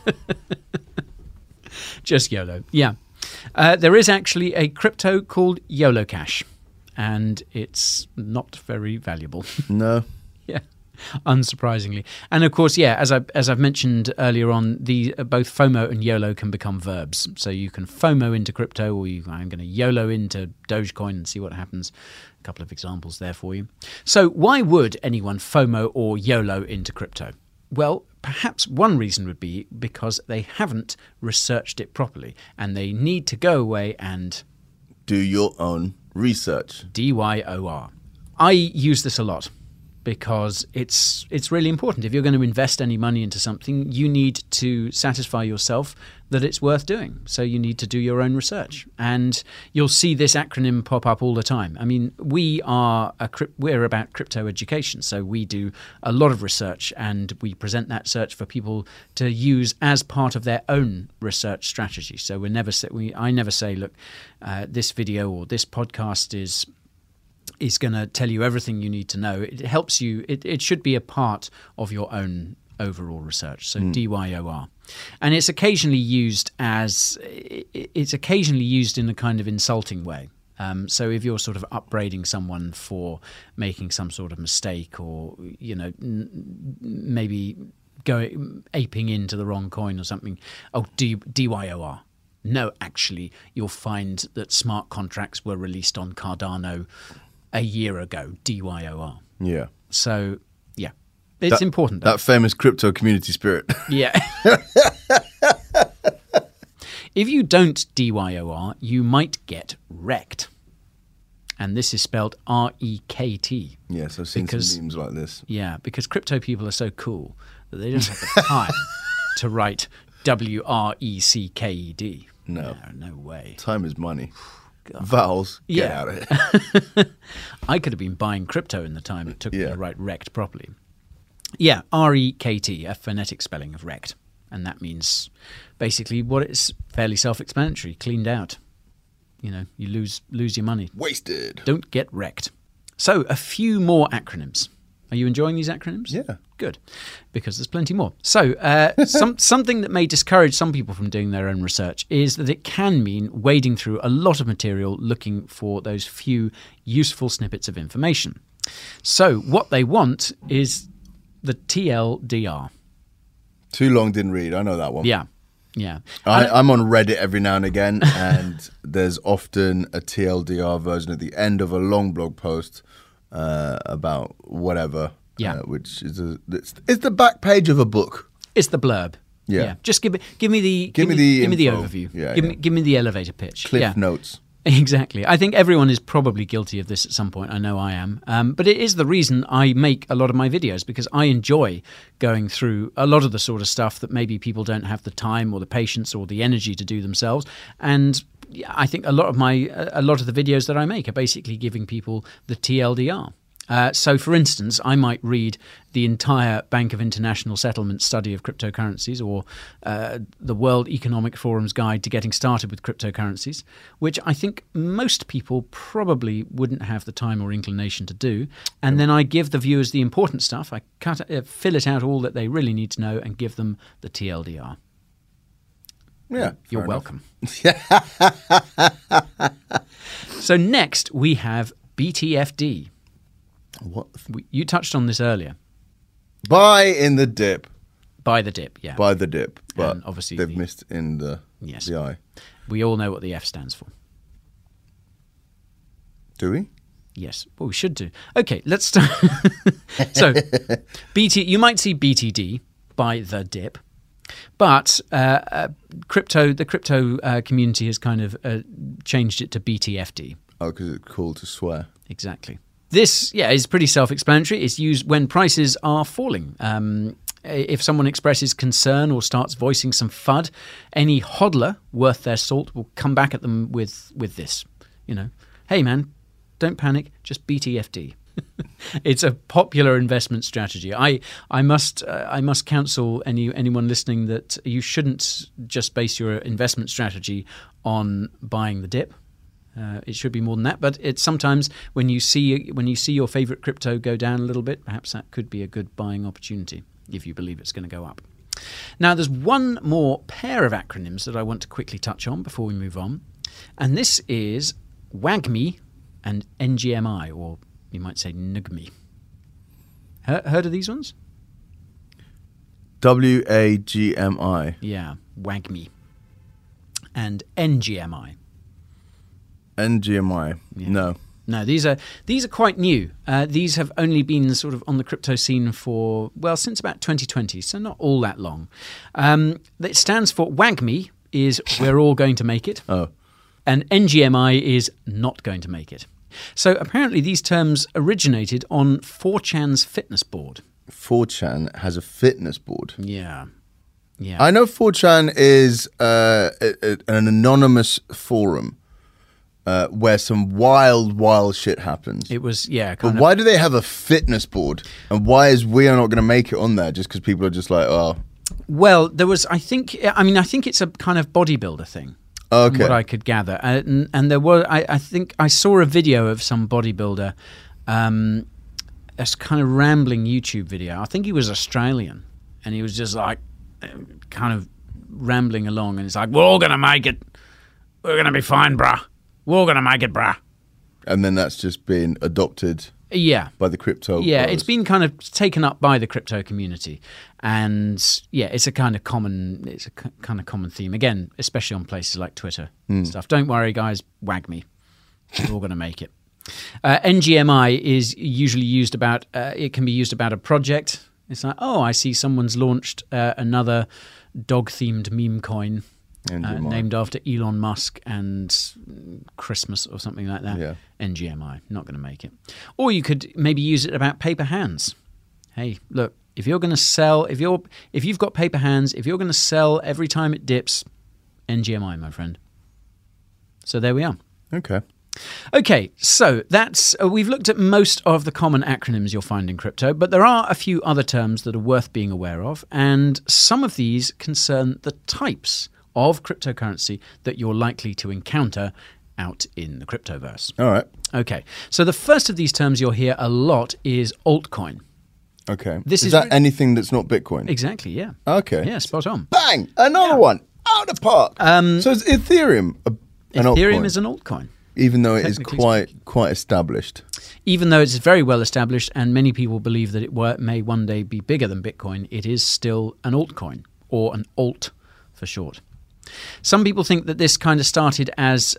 Just YOLO. Yeah. There is actually a crypto called YOLO Cash, and it's not very valuable. No. Yeah. Unsurprisingly. And of course, yeah, as I've mentioned earlier on, both FOMO and YOLO can become verbs. So you can FOMO into crypto, or I'm going to YOLO into Dogecoin and see what happens. A couple of examples there for you. So why would anyone FOMO or YOLO into crypto? Well, perhaps one reason would be because they haven't researched it properly, and they need to go away and do your own research. DYOR. I use this a lot, because it's really important. If you're going to invest any money into something, you need to satisfy yourself that it's worth doing. So you need to do your own research. And you'll see this acronym pop up all the time. I mean, we're about crypto education. So we do a lot of research, and we present that research for people to use as part of their own research strategy. So I never say, look, this video or this podcast is going to tell you everything you need to know. It helps you. It should be a part of your own overall research. So DYOR, and it's occasionally used in a kind of insulting way. So if you're sort of upbraiding someone for making some sort of mistake, or maybe aping into the wrong coin or something, DYOR. No, actually, you'll find that smart contracts were released on Cardano a year ago, DYOR. Yeah. So, yeah, it's important. That famous crypto community spirit. Yeah. If you don't DYOR, you might get wrecked. And this is spelled REKT. Yes, I've seen some memes like this. Yeah, because crypto people are so cool that they don't have the time to write WRECKED. No, way. Time is money. God. Vowels, get out of here. I could have been buying crypto in the time it took me to write wrecked properly. Yeah, REKT, a phonetic spelling of wrecked. And that means basically what it's fairly self-explanatory, cleaned out. You lose your money. Wasted. Don't get wrecked. So a few more acronyms. Are you enjoying these acronyms? Yeah. Good, because there's plenty more. So something that may discourage some people from doing their own research is that it can mean wading through a lot of material looking for those few useful snippets of information. So what they want is the TLDR. Too long, didn't read. I know that one. Yeah. Yeah. I'm on Reddit every now and again, and there's often a TLDR version at the end of a long blog post about whatever. Yeah. Which is it's the back page of a book. It's the blurb. Yeah. Just give me the overview. Yeah, give me the elevator pitch. Cliff notes. Exactly. I think everyone is probably guilty of this at some point. I know I am. But it is the reason I make a lot of my videos, because I enjoy going through a lot of the sort of stuff that maybe people don't have the time or the patience or the energy to do themselves. And I think a lot of the videos that I make are basically giving people the TLDR. So, for instance, I might read the entire Bank of International Settlements study of cryptocurrencies, or the World Economic Forum's guide to getting started with cryptocurrencies, which I think most people probably wouldn't have the time or inclination to do. And then I give the viewers the important stuff. I fill it out all that they really need to know and give them the TLDR. Yeah, you're welcome. So next we have BTFD. What? You touched on this earlier. Buy in the dip. Buy the dip, yeah. Buy the dip. But and obviously they've missed in the I. We all know what the F stands for. Do we? Yes. Well, we should do. Okay, let's start. So, you might see BTD, buy the dip. But the crypto community has kind of changed it to BTFD. Oh, because it's cool to swear. Exactly. This, is pretty self-explanatory. It's used when prices are falling. If someone expresses concern or starts voicing some FUD, any hodler worth their salt will come back at them with this. Hey man, don't panic, just BTFD. It's a popular investment strategy. I must counsel anyone listening that you shouldn't just base your investment strategy on buying the dip. It should be more than that, but it's sometimes when you see your favorite crypto go down a little bit, perhaps that could be a good buying opportunity if you believe it's going to go up. Now, there's one more pair of acronyms that I want to quickly touch on before we move on, and this is WAGMI and NGMI, or you might say NGMI. Heard of these ones? WAGMI. Yeah, WAGMI. And NGMI. NGMI. Yeah. No. No, these are quite new. These have only been sort of on the crypto scene since about 2020, so not all that long. It stands for WAGMI is we're all going to make it. Oh. And NGMI is not going to make it. So apparently these terms originated on 4chan's fitness board. 4chan has a fitness board. Yeah. I know 4chan is an anonymous forum where some wild shit happens. It was, But why do they have a fitness board? And why is we are not going to make it on there just because people are just like, oh. Well, I think it's a kind of bodybuilder thing. Okay. From what I could gather. And there were, I think I saw a video of some bodybuilder, a kind of rambling YouTube video. I think he was Australian. And he was just like, kind of rambling along. And it's like, we're all going to make it. We're going to be fine, bruh. We're all going to make it, bruh. And then that's just been adopted by the crypto. Yeah, bros. it's been kind of taken up by the crypto community. And yeah, it's a kind of common theme. Again, especially on places like Twitter and stuff. Don't worry, guys, WAGMI. We're all going to make it. NGMI is usually used about, it can be used about a project. It's like, oh, I see someone's launched another dog-themed meme coin. Named after Elon Musk and Christmas or something like that. Yeah. NGMI, not going to make it. Or you could maybe use it about paper hands. Hey, look, if you're going to sell, if you've got paper hands, if you're going to sell every time it dips, NGMI, my friend. So there we are. Okay, so that's we've looked at most of the common acronyms you'll find in crypto, but there are a few other terms that are worth being aware of, and some of these concern the types of cryptocurrency that you're likely to encounter out in the cryptoverse. All right. Okay. So the first of these terms you'll hear a lot is altcoin. Okay. Is that anything that's not Bitcoin? Exactly, yeah. Okay. Yeah, spot on. Bang! Another one. Out of the park. So is Ethereum an Ethereum altcoin? is an altcoin. Even though it is quite established. Even though it's very well established and many people believe that it may one day be bigger than Bitcoin, it is still an altcoin, or an alt for short. Some people think that this kind of started as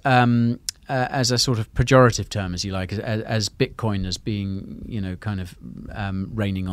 a sort of pejorative term, as you like, as Bitcoin as being, kind of raining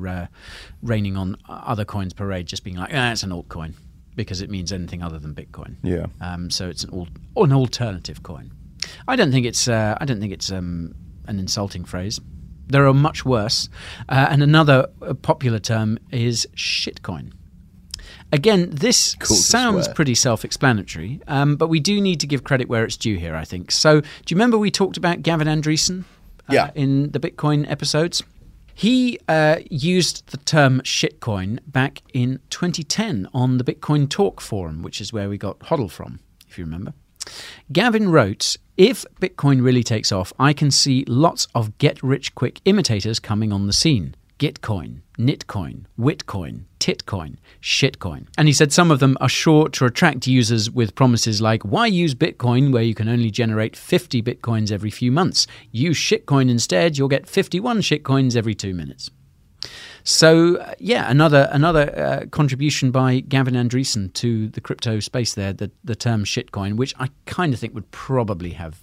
on other coins' parade, just being like, it's an altcoin because it means anything other than Bitcoin. Yeah. So it's an alternative coin. I don't think it's an insulting phrase. There are much worse, and another popular term is shitcoin. Again, this sounds pretty self-explanatory, but we do need to give credit where it's due here, I think. So, do you remember we talked about Gavin Andresen in the Bitcoin episodes? He used the term shitcoin back in 2010 on the Bitcoin Talk forum, which is where we got HODL from, if you remember. Gavin wrote, "If Bitcoin really takes off, I can see lots of get-rich-quick imitators coming on the scene. Gitcoin, Nitcoin, Witcoin, Titcoin, Shitcoin." And he said some of them are sure to attract users with promises like, why use Bitcoin where you can only generate 50 Bitcoins every few months? Use Shitcoin instead, you'll get 51 Shitcoins every 2 minutes. So, another contribution by Gavin Andresen to the crypto space there, the term shitcoin, which I kind of think would probably have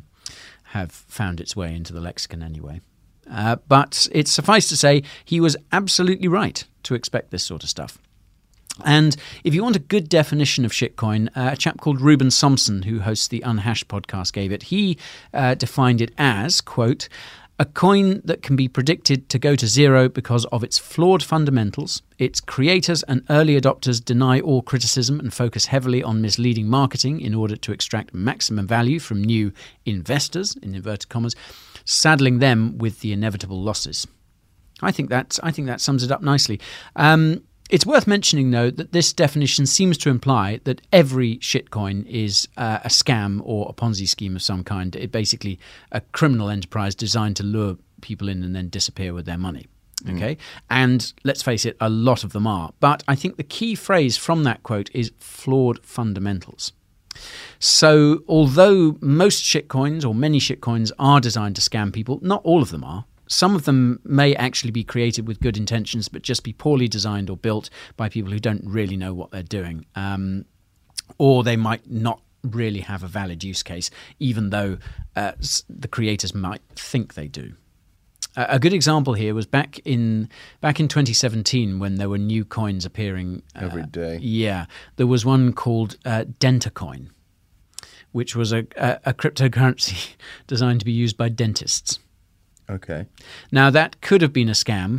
found its way into the lexicon anyway. But it's suffice to say, he was absolutely right to expect this sort of stuff. And if you want a good definition of shitcoin, a chap called Ruben Somson, who hosts the Unhashed podcast, gave it. He defined it as, quote, a coin that can be predicted to go to zero because of its flawed fundamentals. Its creators and early adopters deny all criticism and focus heavily on misleading marketing in order to extract maximum value from new investors, in inverted commas, saddling them with the inevitable losses. I think that sums it up nicely. It's worth mentioning, though, that this definition seems to imply that every shitcoin is a scam or a Ponzi scheme of some kind. It's basically a criminal enterprise designed to lure people in and then disappear with their money. Okay? And let's face it, a lot of them are. But I think the key phrase from that quote is flawed fundamentals. So although most shitcoins or many shitcoins are designed to scam people, not all of them are. Some of them may actually be created with good intentions, but just be poorly designed or built by people who don't really know what they're doing. Or they might not really have a valid use case, even though the creators might think they do. A good example here was back in 2017 when there were new coins appearing every day. Yeah, there was one called Dentacoin, which was a cryptocurrency designed to be used by dentists. Okay. Now that could have been a scam.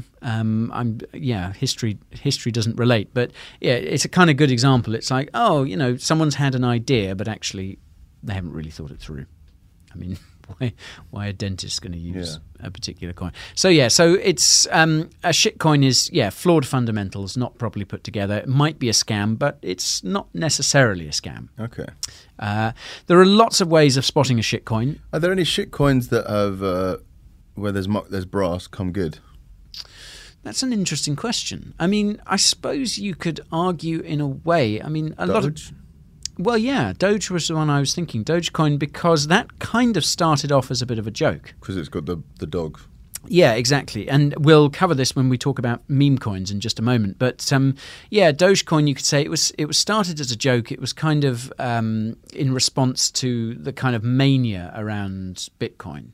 History doesn't relate, but yeah, it's a kind of good example. It's like, someone's had an idea, but actually they haven't really thought it through. I mean, why a dentist going to use a particular coin? So it's a shitcoin is flawed fundamentals, not properly put together. It might be a scam, but it's not necessarily a scam. Okay. There are lots of ways of spotting a shitcoin. Are there any shitcoins that have where there's brass come good? That's an interesting question. I mean, I suppose you could argue in a way. I mean, lot of. Well, yeah, Doge was the one I was thinking. Dogecoin, because that kind of started off as a bit of a joke. Because it's got the dog. Yeah, exactly. And we'll cover this when we talk about meme coins in just a moment. But Dogecoin, you could say it was started as a joke. It was kind of in response to the kind of mania around Bitcoin.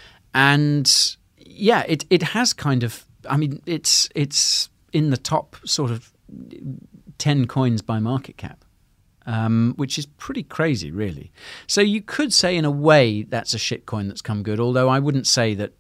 And yeah, it has kind of, I mean, it's in the top sort of 10 coins by market cap. Which is pretty crazy, really. So you could say, in a way, that's a shitcoin that's come good. Although I wouldn't say that,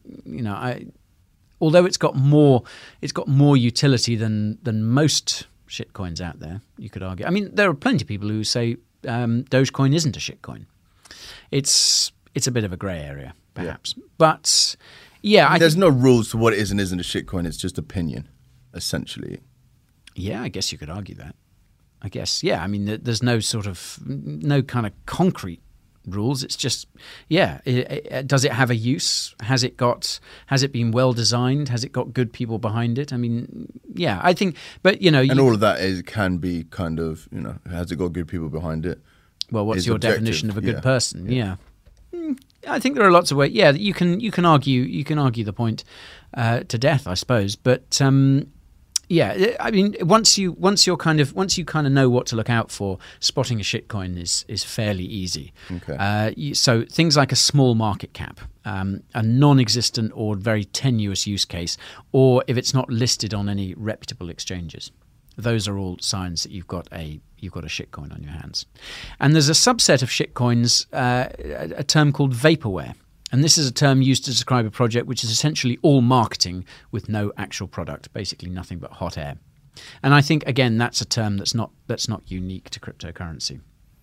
although it's got more utility than most shitcoins out there. You could argue. I mean, there are plenty of people who say Dogecoin isn't a shitcoin. It's a bit of a grey area, perhaps. Yeah. But yeah, there's no rules to what is and isn't a shitcoin. It's just opinion, essentially. Yeah, I guess you could argue that. I guess, yeah. I mean, there's no kind of concrete rules. It's just, does it have a use? Has it been well designed? Has it got good people behind it? I mean, yeah, I think, but and all of that can be kind of, has it got good people behind it? Well, what's your definition of a good person? Yeah. I think there are lots of ways. Yeah, you can argue the point to death, I suppose, but. Yeah, I mean, once you kind of know what to look out for, spotting a shitcoin is fairly easy. Okay. So things like a small market cap, a non-existent or very tenuous use case, or if it's not listed on any reputable exchanges, those are all signs that you've got a shitcoin on your hands. And there's a subset of shitcoins, a term called vaporware. And this is a term used to describe a project which is essentially all marketing with no actual product, basically nothing but hot air. And I think, again, that's a term that's not unique to cryptocurrency.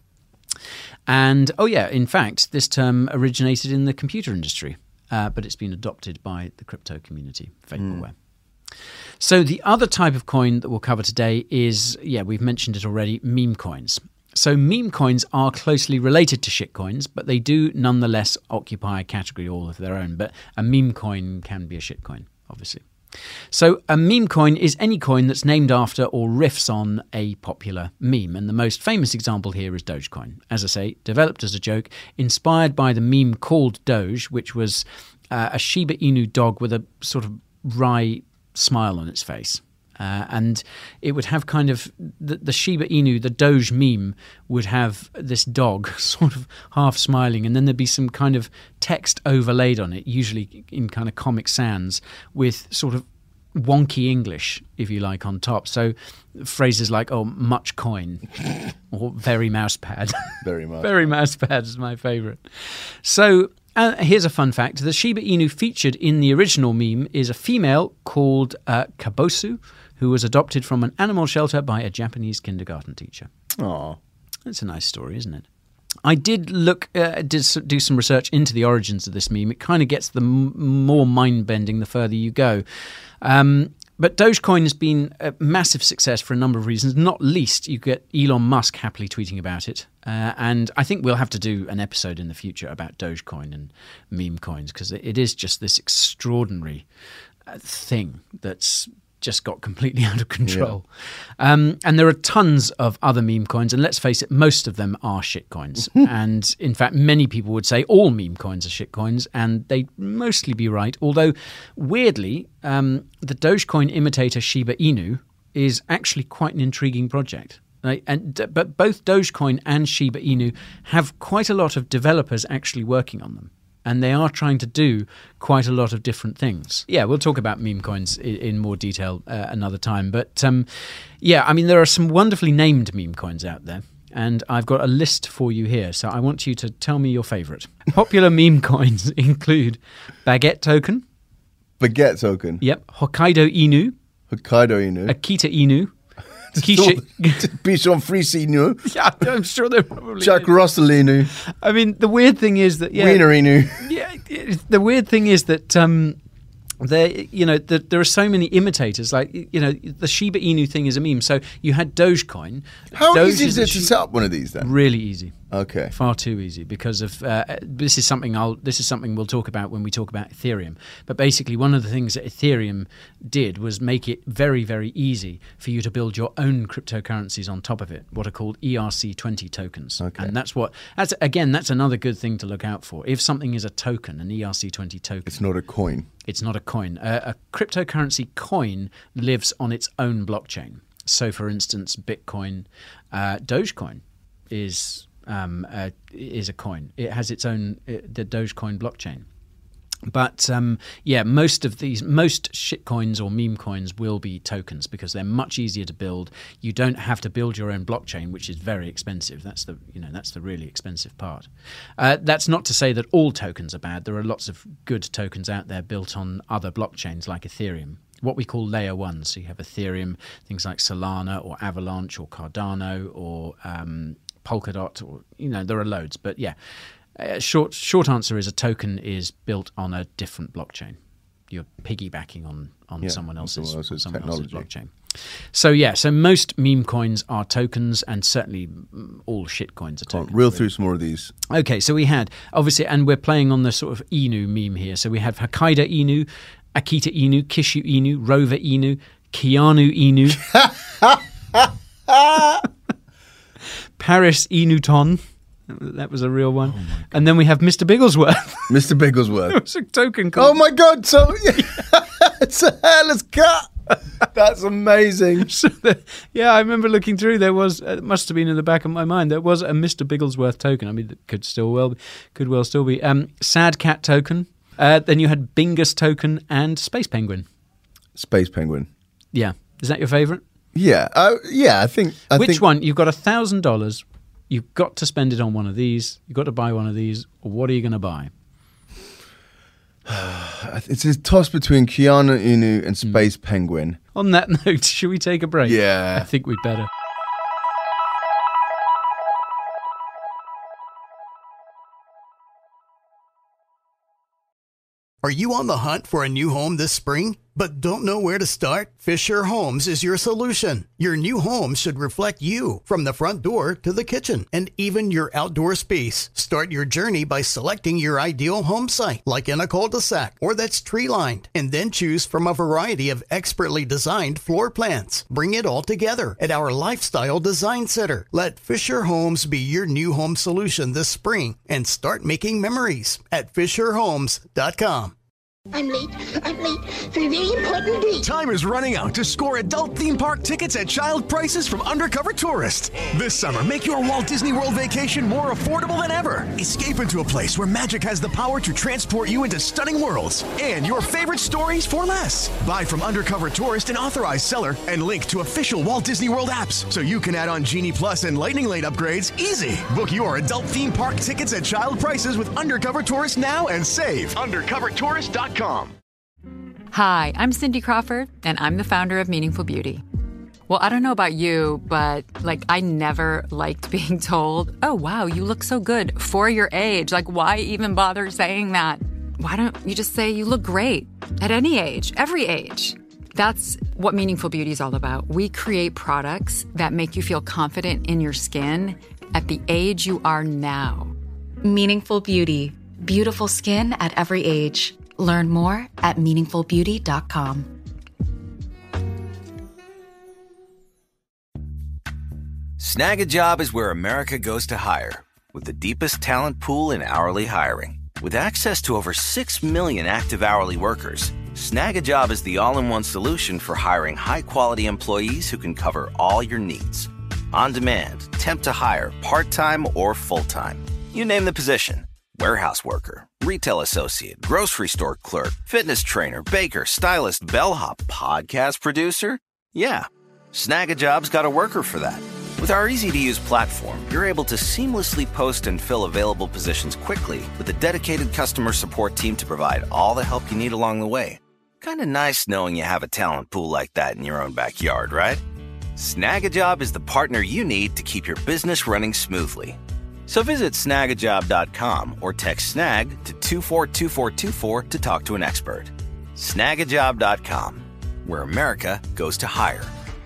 And, in fact, this term originated in the computer industry, but it's been adopted by the crypto community, vaporware. So the other type of coin that we'll cover today is, we've mentioned it already, meme coins. So meme coins are closely related to shitcoins, but they do nonetheless occupy a category all of their own. But a meme coin can be a shitcoin, obviously. So a meme coin is any coin that's named after or riffs on a popular meme. And the most famous example here is Dogecoin. As I say, developed as a joke, inspired by the meme called Doge, which was a Shiba Inu dog with a sort of wry smile on its face. And it would have kind of the Shiba Inu, the Doge meme, would have this dog sort of half smiling, and then there'd be some kind of text overlaid on it, usually in kind of Comic Sans, with sort of wonky English, if you like, on top. So phrases like, much coin, or very mousepad. Very much. Very mousepad is my favourite. So here's a fun fact. The Shiba Inu featured in the original meme is a female called Kabosu, who was adopted from an animal shelter by a Japanese kindergarten teacher. Aww. That's a nice story, isn't it? I did do some research into the origins of this meme. It kind of gets more mind-bending the further you go. But Dogecoin has been a massive success for a number of reasons, not least you get Elon Musk happily tweeting about it. And I think we'll have to do an episode in the future about Dogecoin and meme coins, because it is just this extraordinary thing that's just got completely out of control. And there are tons of other meme coins, and let's face it, most of them are shit coins. And in fact, many people would say all meme coins are shit coins, and they'd mostly be right. Although, weirdly, the Dogecoin imitator Shiba Inu is actually quite an intriguing project. Right? But both Dogecoin and Shiba Inu have quite a lot of developers actually working on them. And they are trying to do quite a lot of different things. Yeah, we'll talk about meme coins in more detail another time. But yeah, I mean, there are some wonderfully named meme coins out there. And I've got a list for you here. So I want you to tell me your favorite. Popular meme coins include Baguette Token. Baguette Token. Yep. Hokkaido Inu. Hokkaido Inu. Akita Inu. Bichon Frise Inu. Yeah, I'm sure they're probably... Jack Russell Inu. I mean, the weird thing is that... Yeah, Wiener Inu. Yeah, the weird thing is that... there are so many imitators. Like, the Shiba Inu thing is a meme. So you had Dogecoin. How easy is it to set up one of these then? Really easy. Okay. Far too easy because of this is something we'll talk about when we talk about Ethereum. But basically, one of the things that Ethereum did was make it very, very easy for you to build your own cryptocurrencies on top of it, what are called ERC20 tokens. Okay. And that's another good thing to look out for. If something is a token, an ERC20 token, it's not a coin. It's not a coin. A cryptocurrency coin lives on its own blockchain. So, for instance, Bitcoin, Dogecoin is a coin. It has its own the Dogecoin blockchain. But most shit coins or meme coins will be tokens because they're much easier to build. You don't have to build your own blockchain, which is very expensive. That's the really expensive part. That's not to say that all tokens are bad. There are lots of good tokens out there built on other blockchains like Ethereum, what we call layer one. So you have Ethereum, things like Solana or Avalanche or Cardano or Polkadot, or there are loads. But yeah. Short answer is a token is built on a different blockchain. You're piggybacking on someone else's blockchain. So most meme coins are tokens, and certainly all shit coins are tokens. Reel through some more of these. Okay, so we had obviously, and we're playing on the sort of Inu meme here. So we have Hokkaido Inu, Akita Inu, Kishu Inu, Rover Inu, Keanu Inu, Paris Inuton. That was a real one. Oh, and then we have Mr. Bigglesworth. Mr. Bigglesworth. It was a token called... Oh, my God. So, it's a hairless cat. That's amazing. I remember looking through. There was, it must have been in the back of my mind, there was a Mr. Bigglesworth token. I mean, it could well still be. Sad Cat token. Then you had Bingus token and Space Penguin. Space Penguin. Yeah. Is that your favourite? Yeah. I think... Which one? You've got $1,000... You've got to spend it on one of these. You've got to buy one of these. What are you going to buy? It's a toss between Keanu Inu and Space Penguin. On that note, should we take a break? Yeah. I think we'd better. Are you on the hunt for a new home this spring, but don't know where to start? Fisher Homes is your solution. Your new home should reflect you, from the front door to the kitchen, and even your outdoor space. Start your journey by selecting your ideal home site, like in a cul-de-sac or that's tree-lined, and then choose from a variety of expertly designed floor plans. Bring it all together at our Lifestyle Design Center. Let Fisher Homes be your new home solution this spring, and start making memories at FisherHomes.com. I'm late for a very important date. Time is running out to score adult theme park tickets at child prices from Undercover Tourist. This summer, make your Walt Disney World vacation more affordable than ever. Escape into a place where magic has the power to transport you into stunning worlds and your favorite stories for less. Buy from Undercover Tourist, an authorized seller, and link to official Walt Disney World apps so you can add on Genie Plus and Lightning Lane upgrades easy. Book your adult theme park tickets at child prices with Undercover Tourist now and save. UndercoverTourist.com. Hi, I'm Cindy Crawford, and I'm the founder of Meaningful Beauty. Well, I don't know about you, but I never liked being told, oh, wow, you look so good for your age. Why even bother saying that? Why don't you just say you look great at any age, every age? That's what Meaningful Beauty is all about. We create products that make you feel confident in your skin at the age you are now. Meaningful Beauty. Beautiful skin at every age. Learn more at meaningfulbeauty.com. Snag a Job is where America goes to hire, with the deepest talent pool in hourly hiring. With access to over 6 million active hourly workers, Snag a Job is the all-in-one solution for hiring high-quality employees who can cover all your needs. On demand, temp to hire, part-time or full-time. You name the position. Warehouse worker, retail associate, grocery store clerk, fitness trainer, baker, stylist, bellhop, podcast producer. Yeah, Snag a Job's got a worker for that. With our easy-to-use platform, you're able to seamlessly post and fill available positions quickly with a dedicated customer support team to provide all the help you need along the way. Kind of nice knowing you have a talent pool like that in your own backyard, right? Snag a Job is the partner you need to keep your business running smoothly. So visit snagajob.com or text snag to 242424 to talk to an expert. Snagajob.com, where America goes to hire.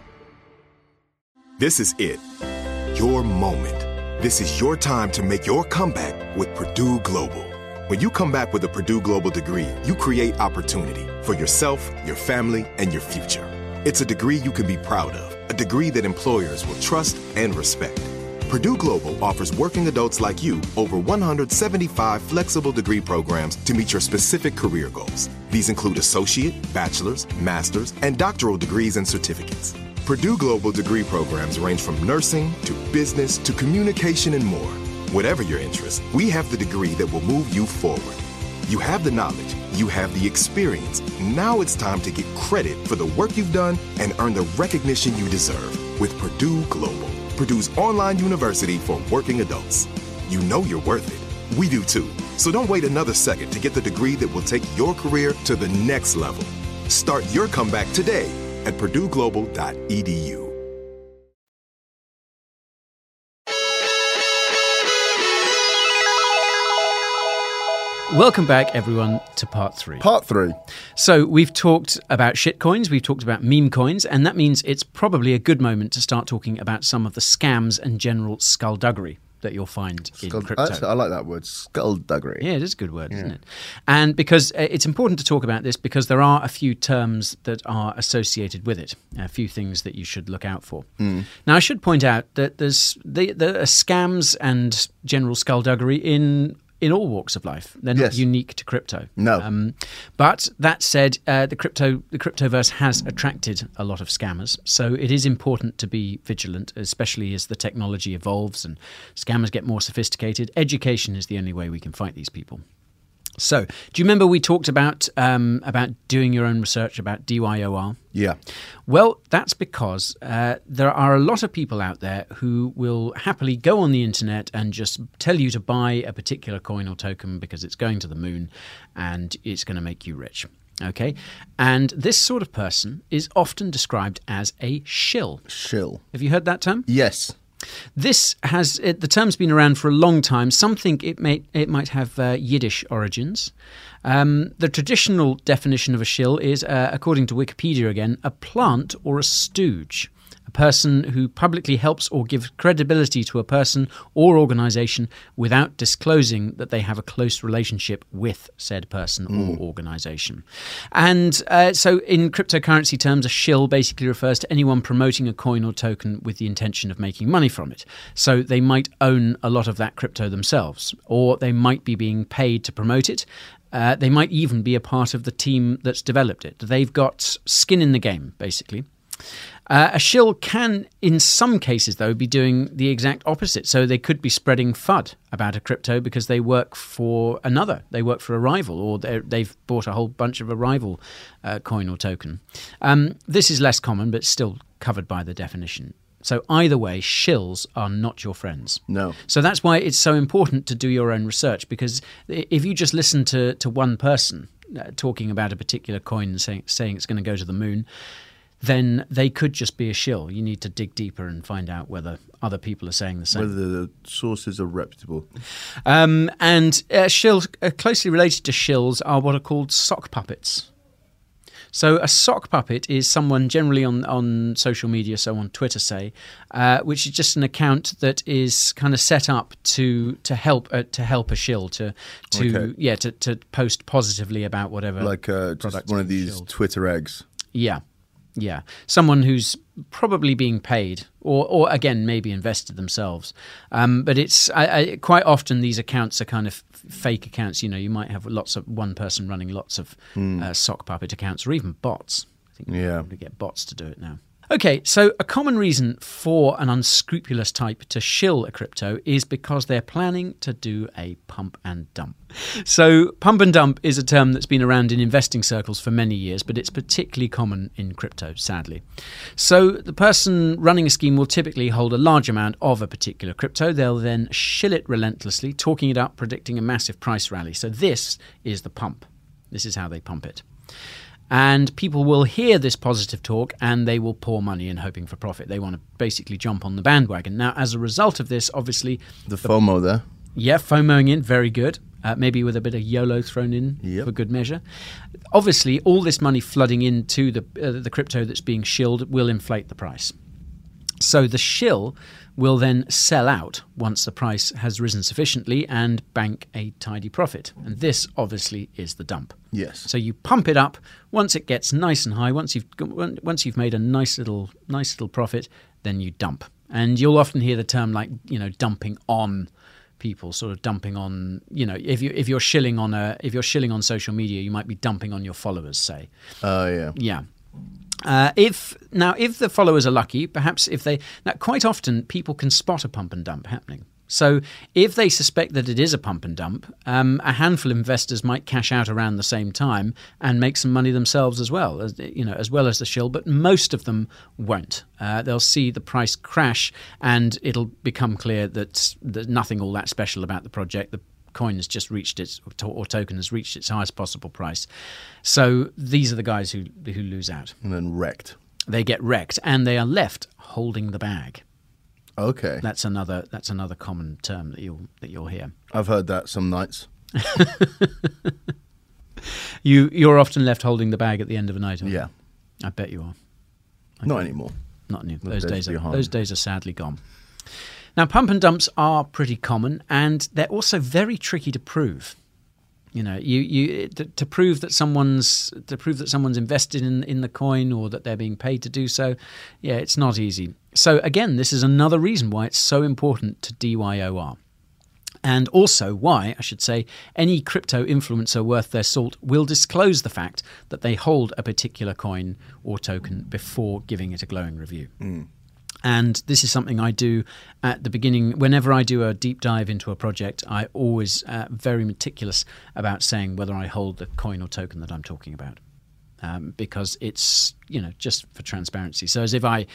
This is it. Your moment. This is your time to make your comeback with Purdue Global. When you come back with a Purdue Global degree, you create opportunity for yourself, your family, and your future. It's a degree you can be proud of, a degree that employers will trust and respect. Purdue Global offers working adults like you over 175 flexible degree programs to meet your specific career goals. These include associate, bachelor's, master's, and doctoral degrees and certificates. Purdue Global degree programs range from nursing to business to communication and more. Whatever your interest, we have the degree that will move you forward. You have the knowledge, you have the experience. Now it's time to get credit for the work you've done and earn the recognition you deserve with Purdue Global, Purdue's online university for working adults. You know you're worth it. We do too. So don't wait another second to get the degree that will take your career to the next level. Start your comeback today at purdueglobal.edu. Welcome back, everyone, to part 3. Part 3. So we've talked about shitcoins, we've talked about meme coins, and that means it's probably a good moment to start talking about some of the scams and general skullduggery that you'll find in crypto. Actually, I like that word, skullduggery. Yeah, it is a good word, isn't it? And because it's important to talk about this because there are a few terms that are associated with it, a few things that you should look out for. Now, I should point out that there are scams and general skullduggery in all walks of life. They're not unique to crypto. No. But that said, the cryptoverse has attracted a lot of scammers. So it is important to be vigilant, especially as the technology evolves and scammers get more sophisticated. Education is the only way we can fight these people. So, do you remember we talked about doing your own research about DYOR? Yeah. Well, that's because there are a lot of people out there who will happily go on the internet and just tell you to buy a particular coin or token because it's going to the moon and it's going to make you rich. Okay? And this sort of person is often described as a shill. Shill. Have you heard that term? Yes. The term's been around for a long time. Some think it might have Yiddish origins. The traditional definition of a shill is, according to Wikipedia again, a plant or a stooge. A person who publicly helps or gives credibility to a person or organization without disclosing that they have a close relationship with said person or organization. And so in cryptocurrency terms, a shill basically refers to anyone promoting a coin or token with the intention of making money from it. So they might own a lot of that crypto themselves, or they might be being paid to promote it. They might even be a part of the team that's developed it. They've got skin in the game, basically. A shill can, in some cases, though, be doing the exact opposite. So they could be spreading FUD about a crypto because they work for another. They work for a rival, or they've bought a whole bunch of a rival coin or token. This is less common, but still covered by the definition. So either way, shills are not your friends. No. So that's why it's so important to do your own research, because if you just listen to one person talking about a particular coin and saying it's going to go to the moon, then they could just be a shill. You need to dig deeper and find out whether other people are saying the same. Whether the sources are reputable. And shills, closely related to shills, are what are called sock puppets. So a sock puppet is someone generally on social media, so on Twitter, say, which is just an account that is kind of set up to help a shill to post positively about whatever. Like just one of these Twitter eggs. Yeah. Yeah, someone who's probably being paid, or again maybe invested themselves. But it's quite often these accounts are kind of fake accounts. You know, you might have one person running lots of sock puppet accounts, or even bots. I think you can probably get bots to do it now. Okay, so a common reason for an unscrupulous type to shill a crypto is because they're planning to do a pump and dump. So pump and dump is a term that's been around in investing circles for many years, but it's particularly common in crypto, sadly. So the person running a scheme will typically hold a large amount of a particular crypto. They'll then shill it relentlessly, talking it up, predicting a massive price rally. So this is the pump. This is how they pump it. And people will hear this positive talk and they will pour money in hoping for profit. They want to basically jump on the bandwagon. Now, as a result of this, obviously... The FOMO there. Yeah, FOMOing in, very good. Maybe with a bit of YOLO thrown in for good measure. Obviously, all this money flooding into the crypto that's being shilled will inflate the price. So the shill will then sell out once the price has risen sufficiently and bank a tidy profit. And this obviously is the dump. Yes. So you pump it up. Once it gets nice and high, once you've made a nice little profit, then you dump. And you'll often hear the term like, you know, dumping on people, sort of dumping on, you know, if you're shilling on social media, you might be dumping on your followers, say. Oh yeah. Yeah. If the followers are lucky, perhaps quite often people can spot a pump and dump happening. So if they suspect that it is a pump and dump, a handful of investors might cash out around the same time and make some money themselves as well, as well as the shill. But most of them won't. They'll see the price crash, and it'll become clear that there's nothing all that special about the project. The coin has just reached or token has reached its highest possible price. So these are the guys who lose out. And then wrecked. They get wrecked, and they are left holding the bag. Okay. That's another common term that you'll hear. I've heard that some nights. You're often left holding the bag at the end of a night, aren't you? Yeah. I bet you are. Okay. Not anymore. Not anymore. Those days are sadly gone. Now, pump and dumps are pretty common, and they're also very tricky to prove. You know, to prove that someone's invested in the coin or that they're being paid to do so. Yeah, it's not easy. So again, this is another reason why it's so important to DYOR. And also why, I should say, any crypto influencer worth their salt will disclose the fact that they hold a particular coin or token before giving it a glowing review. And this is something I do at the beginning. Whenever I do a deep dive into a project, I always very meticulous about saying whether I hold the coin or token that I'm talking about. Because it's, just for transparency. So as if I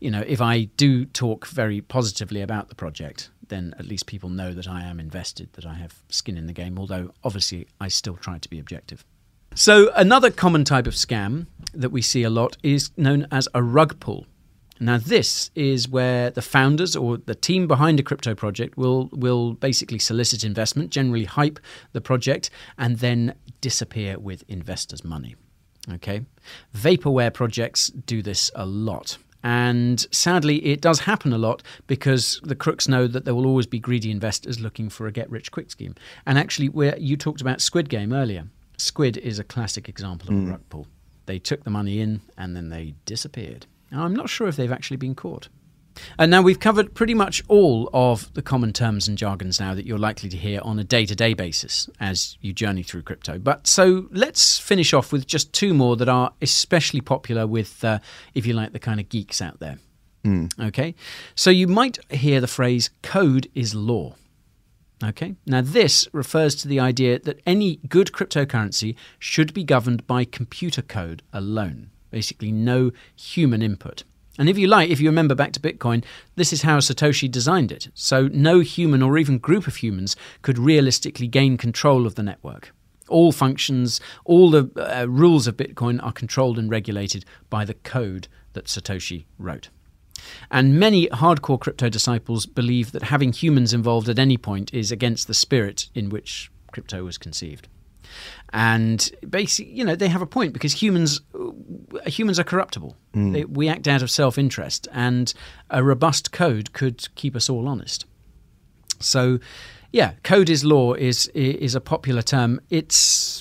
do talk very positively about the project, then at least people know that I am invested, that I have skin in the game, although obviously I still try to be objective. So another common type of scam that we see a lot is known as a rug pull. Now, this is where the founders or the team behind a crypto project will basically solicit investment, generally hype the project, and then disappear with investors' money. Okay? Vaporware projects do this a lot. And sadly, it does happen a lot because the crooks know that there will always be greedy investors looking for a get-rich-quick scheme. And actually, you talked about Squid Game earlier. Squid is a classic example of a rug pull. They took the money in and then they disappeared. Now, I'm not sure if they've actually been caught. And now we've covered pretty much all of the common terms and jargons now that you're likely to hear on a day-to-day basis as you journey through crypto. But so let's finish off with just two more that are especially popular with, if you like, the kind of geeks out there. Okay? So you might hear the phrase, code is law. Okay? Now this refers to the idea that any good cryptocurrency should be governed by computer code alone. Basically no human input. And if you remember back to Bitcoin, this is how Satoshi designed it. So no human or even group of humans could realistically gain control of the network. All functions, all the rules of Bitcoin are controlled and regulated by the code that Satoshi wrote. And many hardcore crypto disciples believe that having humans involved at any point is against the spirit in which crypto was conceived. And basically, they have a point because humans are corruptible. We act out of self-interest, and a robust code could keep us all honest. So, yeah, code is law is a popular term. It's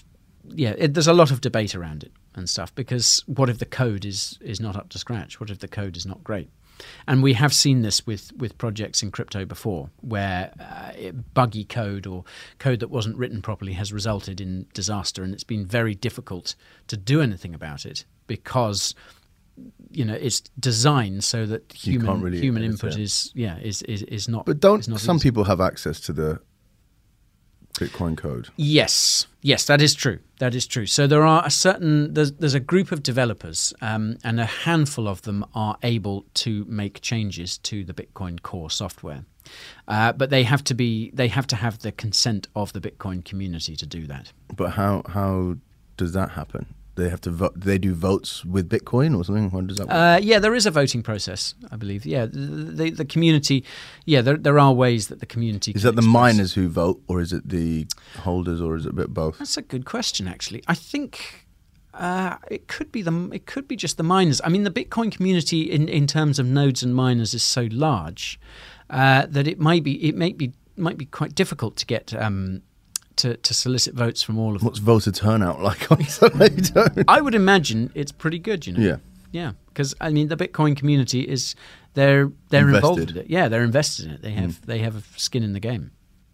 there's a lot of debate around it and stuff, because what if the code is not up to scratch? What if the code is not great? And we have seen this with projects in crypto before, where buggy code or code that wasn't written properly has resulted in disaster, and it's been very difficult to do anything about it because it's designed so that human input is not. But don't some people have access to the Bitcoin code? Yes, that is true. That is true. So there are there's a group of developers, and a handful of them are able to make changes to the Bitcoin core software, but they have to have the consent of the Bitcoin community to do that. But how does that happen? They have to vote. They do votes with Bitcoin or something. How does that work? Yeah, there is a voting process, I believe. Yeah, the community. Yeah, there are ways that the community. Is that the miners who vote, or is it the holders, or is it a bit both? That's a good question, actually. I think it could be just the miners. I mean, the Bitcoin community in terms of nodes and miners is so large that it might be quite difficult to get. To solicit votes from all of them. What's voter turnout like on Sunday? I would imagine it's pretty good, Yeah, because I mean the Bitcoin community is they're involved in it. Yeah, they're invested in it. They have a skin in the game.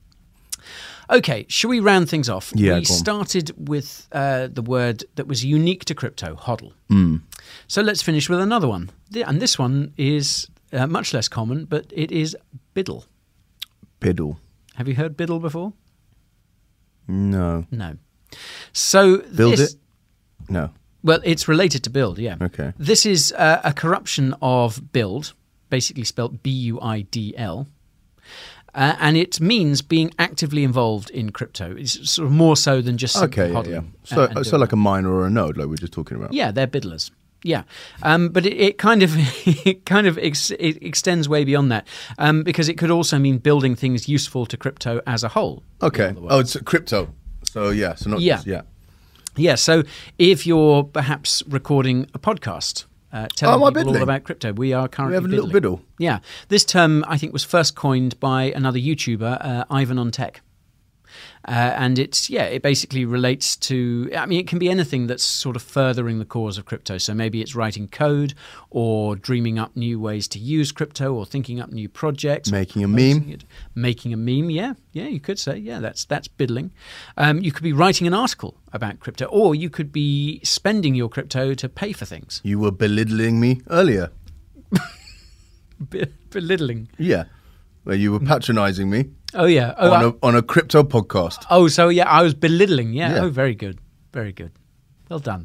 Okay, shall we round things off? Yeah, we started with the word that was unique to crypto, hodl. So let's finish with another one, and this one is much less common, but it is biddle. Biddle. Have you heard biddle before? No. So build it? No. Well, it's related to build, yeah. Okay. This is a corruption of build, basically spelled BUIDL. And it means being actively involved in crypto. It's sort of more so than just hodling. Yeah. So like a miner or a node, like we were just talking about. Yeah, they're biddlers. Yeah, but it kind of extends way beyond that, because it could also mean building things useful to crypto as a whole. Okay. Oh, it's crypto. So yeah. So not just Yeah. So if you're perhaps recording a podcast, telling people all about crypto, we are currently we have a little biddle. Yeah. This term I think was first coined by another YouTuber, Ivan on Tech. And it basically relates to, I mean, it can be anything that's sort of furthering the cause of crypto. So maybe it's writing code or dreaming up new ways to use crypto or thinking up new projects. Making a meme. Making a meme, yeah, you could say, that's biddling. You could be writing an article about crypto, or you could be spending your crypto to pay for things. You were belittling me earlier. Belittling? Yeah. Where you were patronizing me. Oh, yeah. On a crypto podcast. Oh, so yeah, I was belittling. Yeah. Oh, very good. Very good. Well done.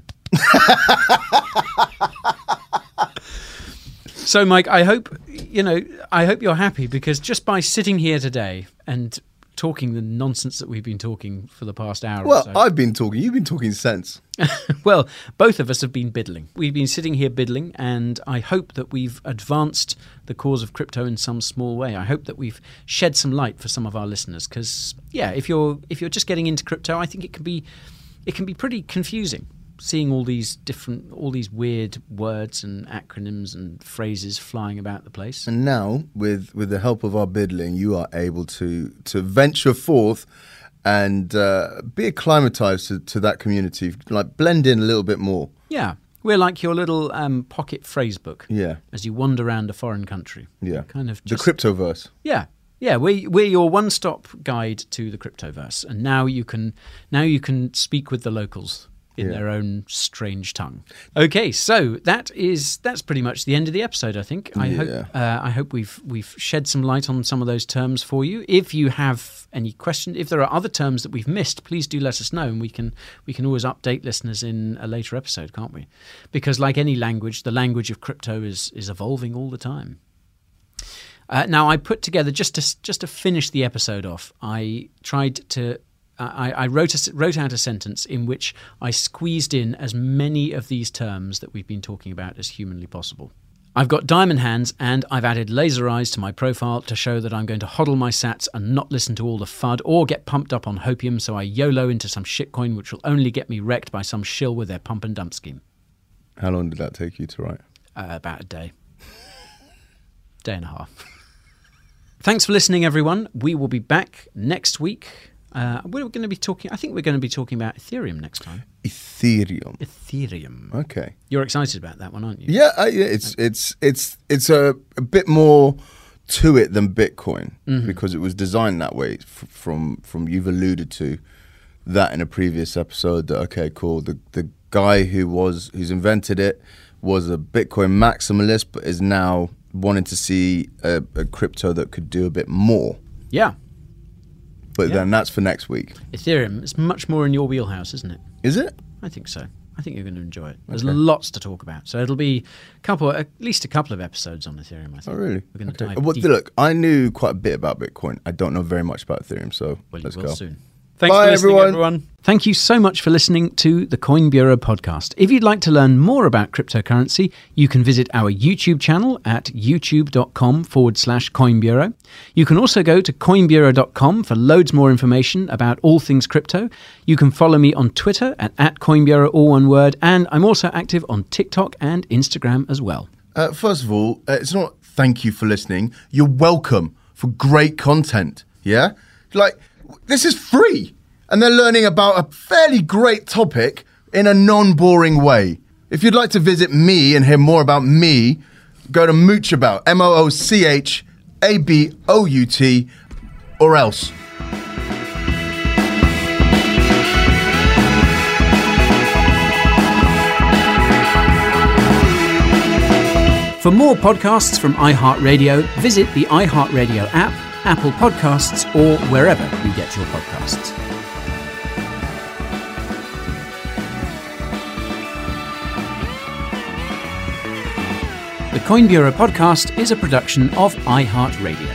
So, Mike, I hope you're happy, because just by sitting here today and talking the nonsense that we've been talking for the past hour or so. Well, I've been talking. You've been talking sense. Well, both of us have been biddling. We've been sitting here biddling, and I hope that we've advanced the cause of crypto in some small way. I hope that we've shed some light for some of our listeners, because, if you're just getting into crypto, I think it can be pretty confusing, seeing all these weird words and acronyms and phrases flying about the place. And now, with the help of our biddling, you are able to venture forth and be acclimatized to that community, like blend in a little bit more. Yeah. We're like your little pocket phrase book. Yeah. As you wander around a foreign country. Yeah. Kind of the cryptoverse. Yeah. Yeah, we're your one-stop guide to the cryptoverse, and now you can speak with the locals in their own strange tongue. Okay, so that's pretty much the end of the episode, I think. I hope we've shed some light on some of those terms for you. If you have any questions, if there are other terms that we've missed, please do let us know, and we can always update listeners in a later episode, can't we? Because like any language, the language of crypto is evolving all the time. Now, I put together, just to finish the episode off, I tried to I wrote out a sentence in which I squeezed in as many of these terms that we've been talking about as humanly possible. I've got diamond hands, and I've added laser eyes to my profile to show that I'm going to hodl my sats and not listen to all the FUD or get pumped up on hopium, so I YOLO into some shitcoin which will only get me wrecked by some shill with their pump and dump scheme. How long did that take you to write? About a day. Day and a half. Thanks for listening, everyone. We will be back next week. We're going to be talking. I think we're going to be talking about Ethereum next time. Ethereum. Okay. You're excited about that one, aren't you? Yeah. It's a bit more to it than Bitcoin because it was designed that way. From you've alluded to that in a previous episode. That okay, cool. The guy who's invented it was a Bitcoin maximalist, but is now wanting to see a crypto that could do a bit more. Yeah. But then that's for next week. Ethereum is much more in your wheelhouse, isn't it? Is it? I think so. I think you're going to enjoy it. There's lots to talk about. So it'll be at least a couple of episodes on Ethereum, I think. Oh, really? We're going to dive deep. Look, I knew quite a bit about Bitcoin. I don't know very much about Ethereum, so let's go. Soon. Thanks for listening, everyone. Thank you so much for listening to the Coin Bureau podcast. If you'd like to learn more about cryptocurrency, you can visit our YouTube channel at youtube.com/Coin Bureau. You can also go to coinbureau.com for loads more information about all things crypto. You can follow me on Twitter at Coin Bureau, all one word, and I'm also active on TikTok and Instagram as well. First of all, it's not thank you for listening. You're welcome for great content, yeah? This is free, and they're learning about a fairly great topic in a non-boring way. If you'd like to visit me and hear more about me, go to Moochabout, MOOCHABOUT, or else. For more podcasts from iHeartRadio, visit the iHeartRadio app, Apple Podcasts, or wherever you get your podcasts. The Coin Bureau podcast is a production of iHeartRadio.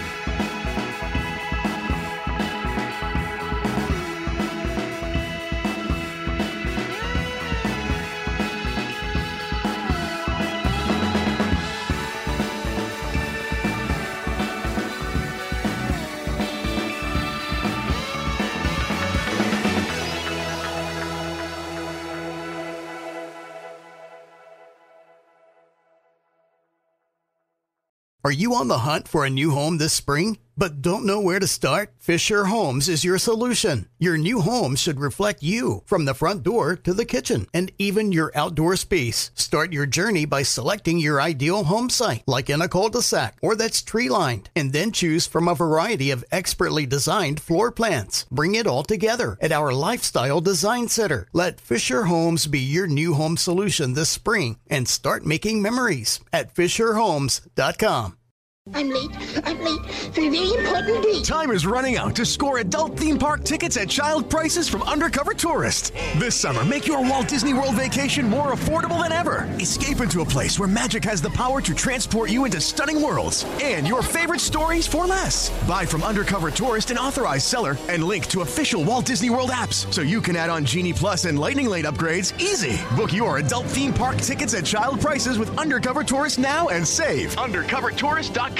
Are you on the hunt for a new home this spring, but don't know where to start? Fisher Homes is your solution. Your new home should reflect you, from the front door to the kitchen, and even your outdoor space. Start your journey by selecting your ideal home site, like in a cul-de-sac or that's tree-lined, and then choose from a variety of expertly designed floor plans. Bring it all together at our Lifestyle Design Center. Let Fisher Homes be your new home solution this spring and start making memories at FisherHomes.com. I'm late for a very important date. Time is running out to score adult theme park tickets at child prices from Undercover Tourist. This summer, make your Walt Disney World vacation more affordable than ever. Escape into a place where magic has the power to transport you into stunning worlds and your favorite stories for less. Buy from Undercover Tourist, an authorized seller, and link to official Walt Disney World apps so you can add on Genie Plus and Lightning Lane upgrades easy. Book your adult theme park tickets at child prices with Undercover Tourist now and save. UndercoverTourist.com.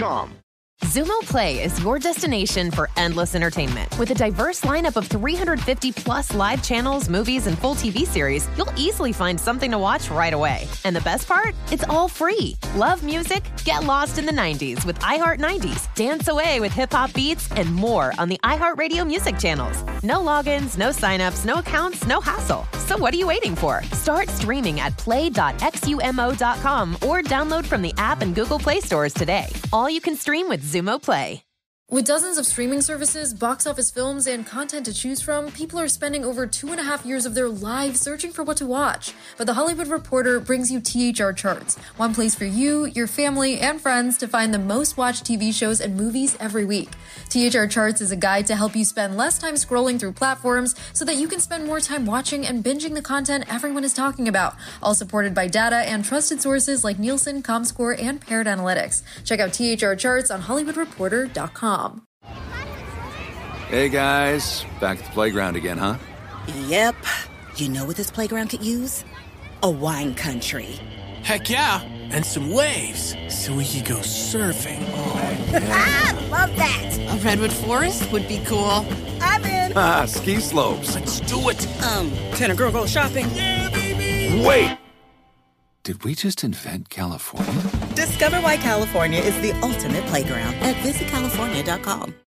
Xumo Play is your destination for endless entertainment. With a diverse lineup of 350 plus live channels, movies, and full TV series, you'll easily find something to watch right away. And the best part? It's all free. Love music? Get lost in the 90s with iHeart 90s, dance away with hip-hop beats, and more on the iHeartRadio music channels. No logins, no signups, no accounts, no hassle. So what are you waiting for? Start streaming at play.xumo.com or download from the app and Google Play stores today. All you can stream with Xumo Play. With dozens of streaming services, box office films, and content to choose from, people are spending over 2.5 years of their lives searching for what to watch. But The Hollywood Reporter brings you THR Charts, one place for you, your family, and friends to find the most watched TV shows and movies every week. THR Charts is a guide to help you spend less time scrolling through platforms so that you can spend more time watching and binging the content everyone is talking about, all supported by data and trusted sources like Nielsen, Comscore, and Paired Analytics. Check out THR Charts on HollywoodReporter.com. Hey guys, back at the playground again, huh? Yep. You know what this playground could use? A wine country. Heck yeah, and some waves, so we could go surfing. Oh, yeah. Love that. A redwood forest would be cool. I'm in. Ski slopes. Let's do it. Can a girl go shopping? Yeah, baby. Wait. Did we just invent California? Discover why California is the ultimate playground at visitcalifornia.com.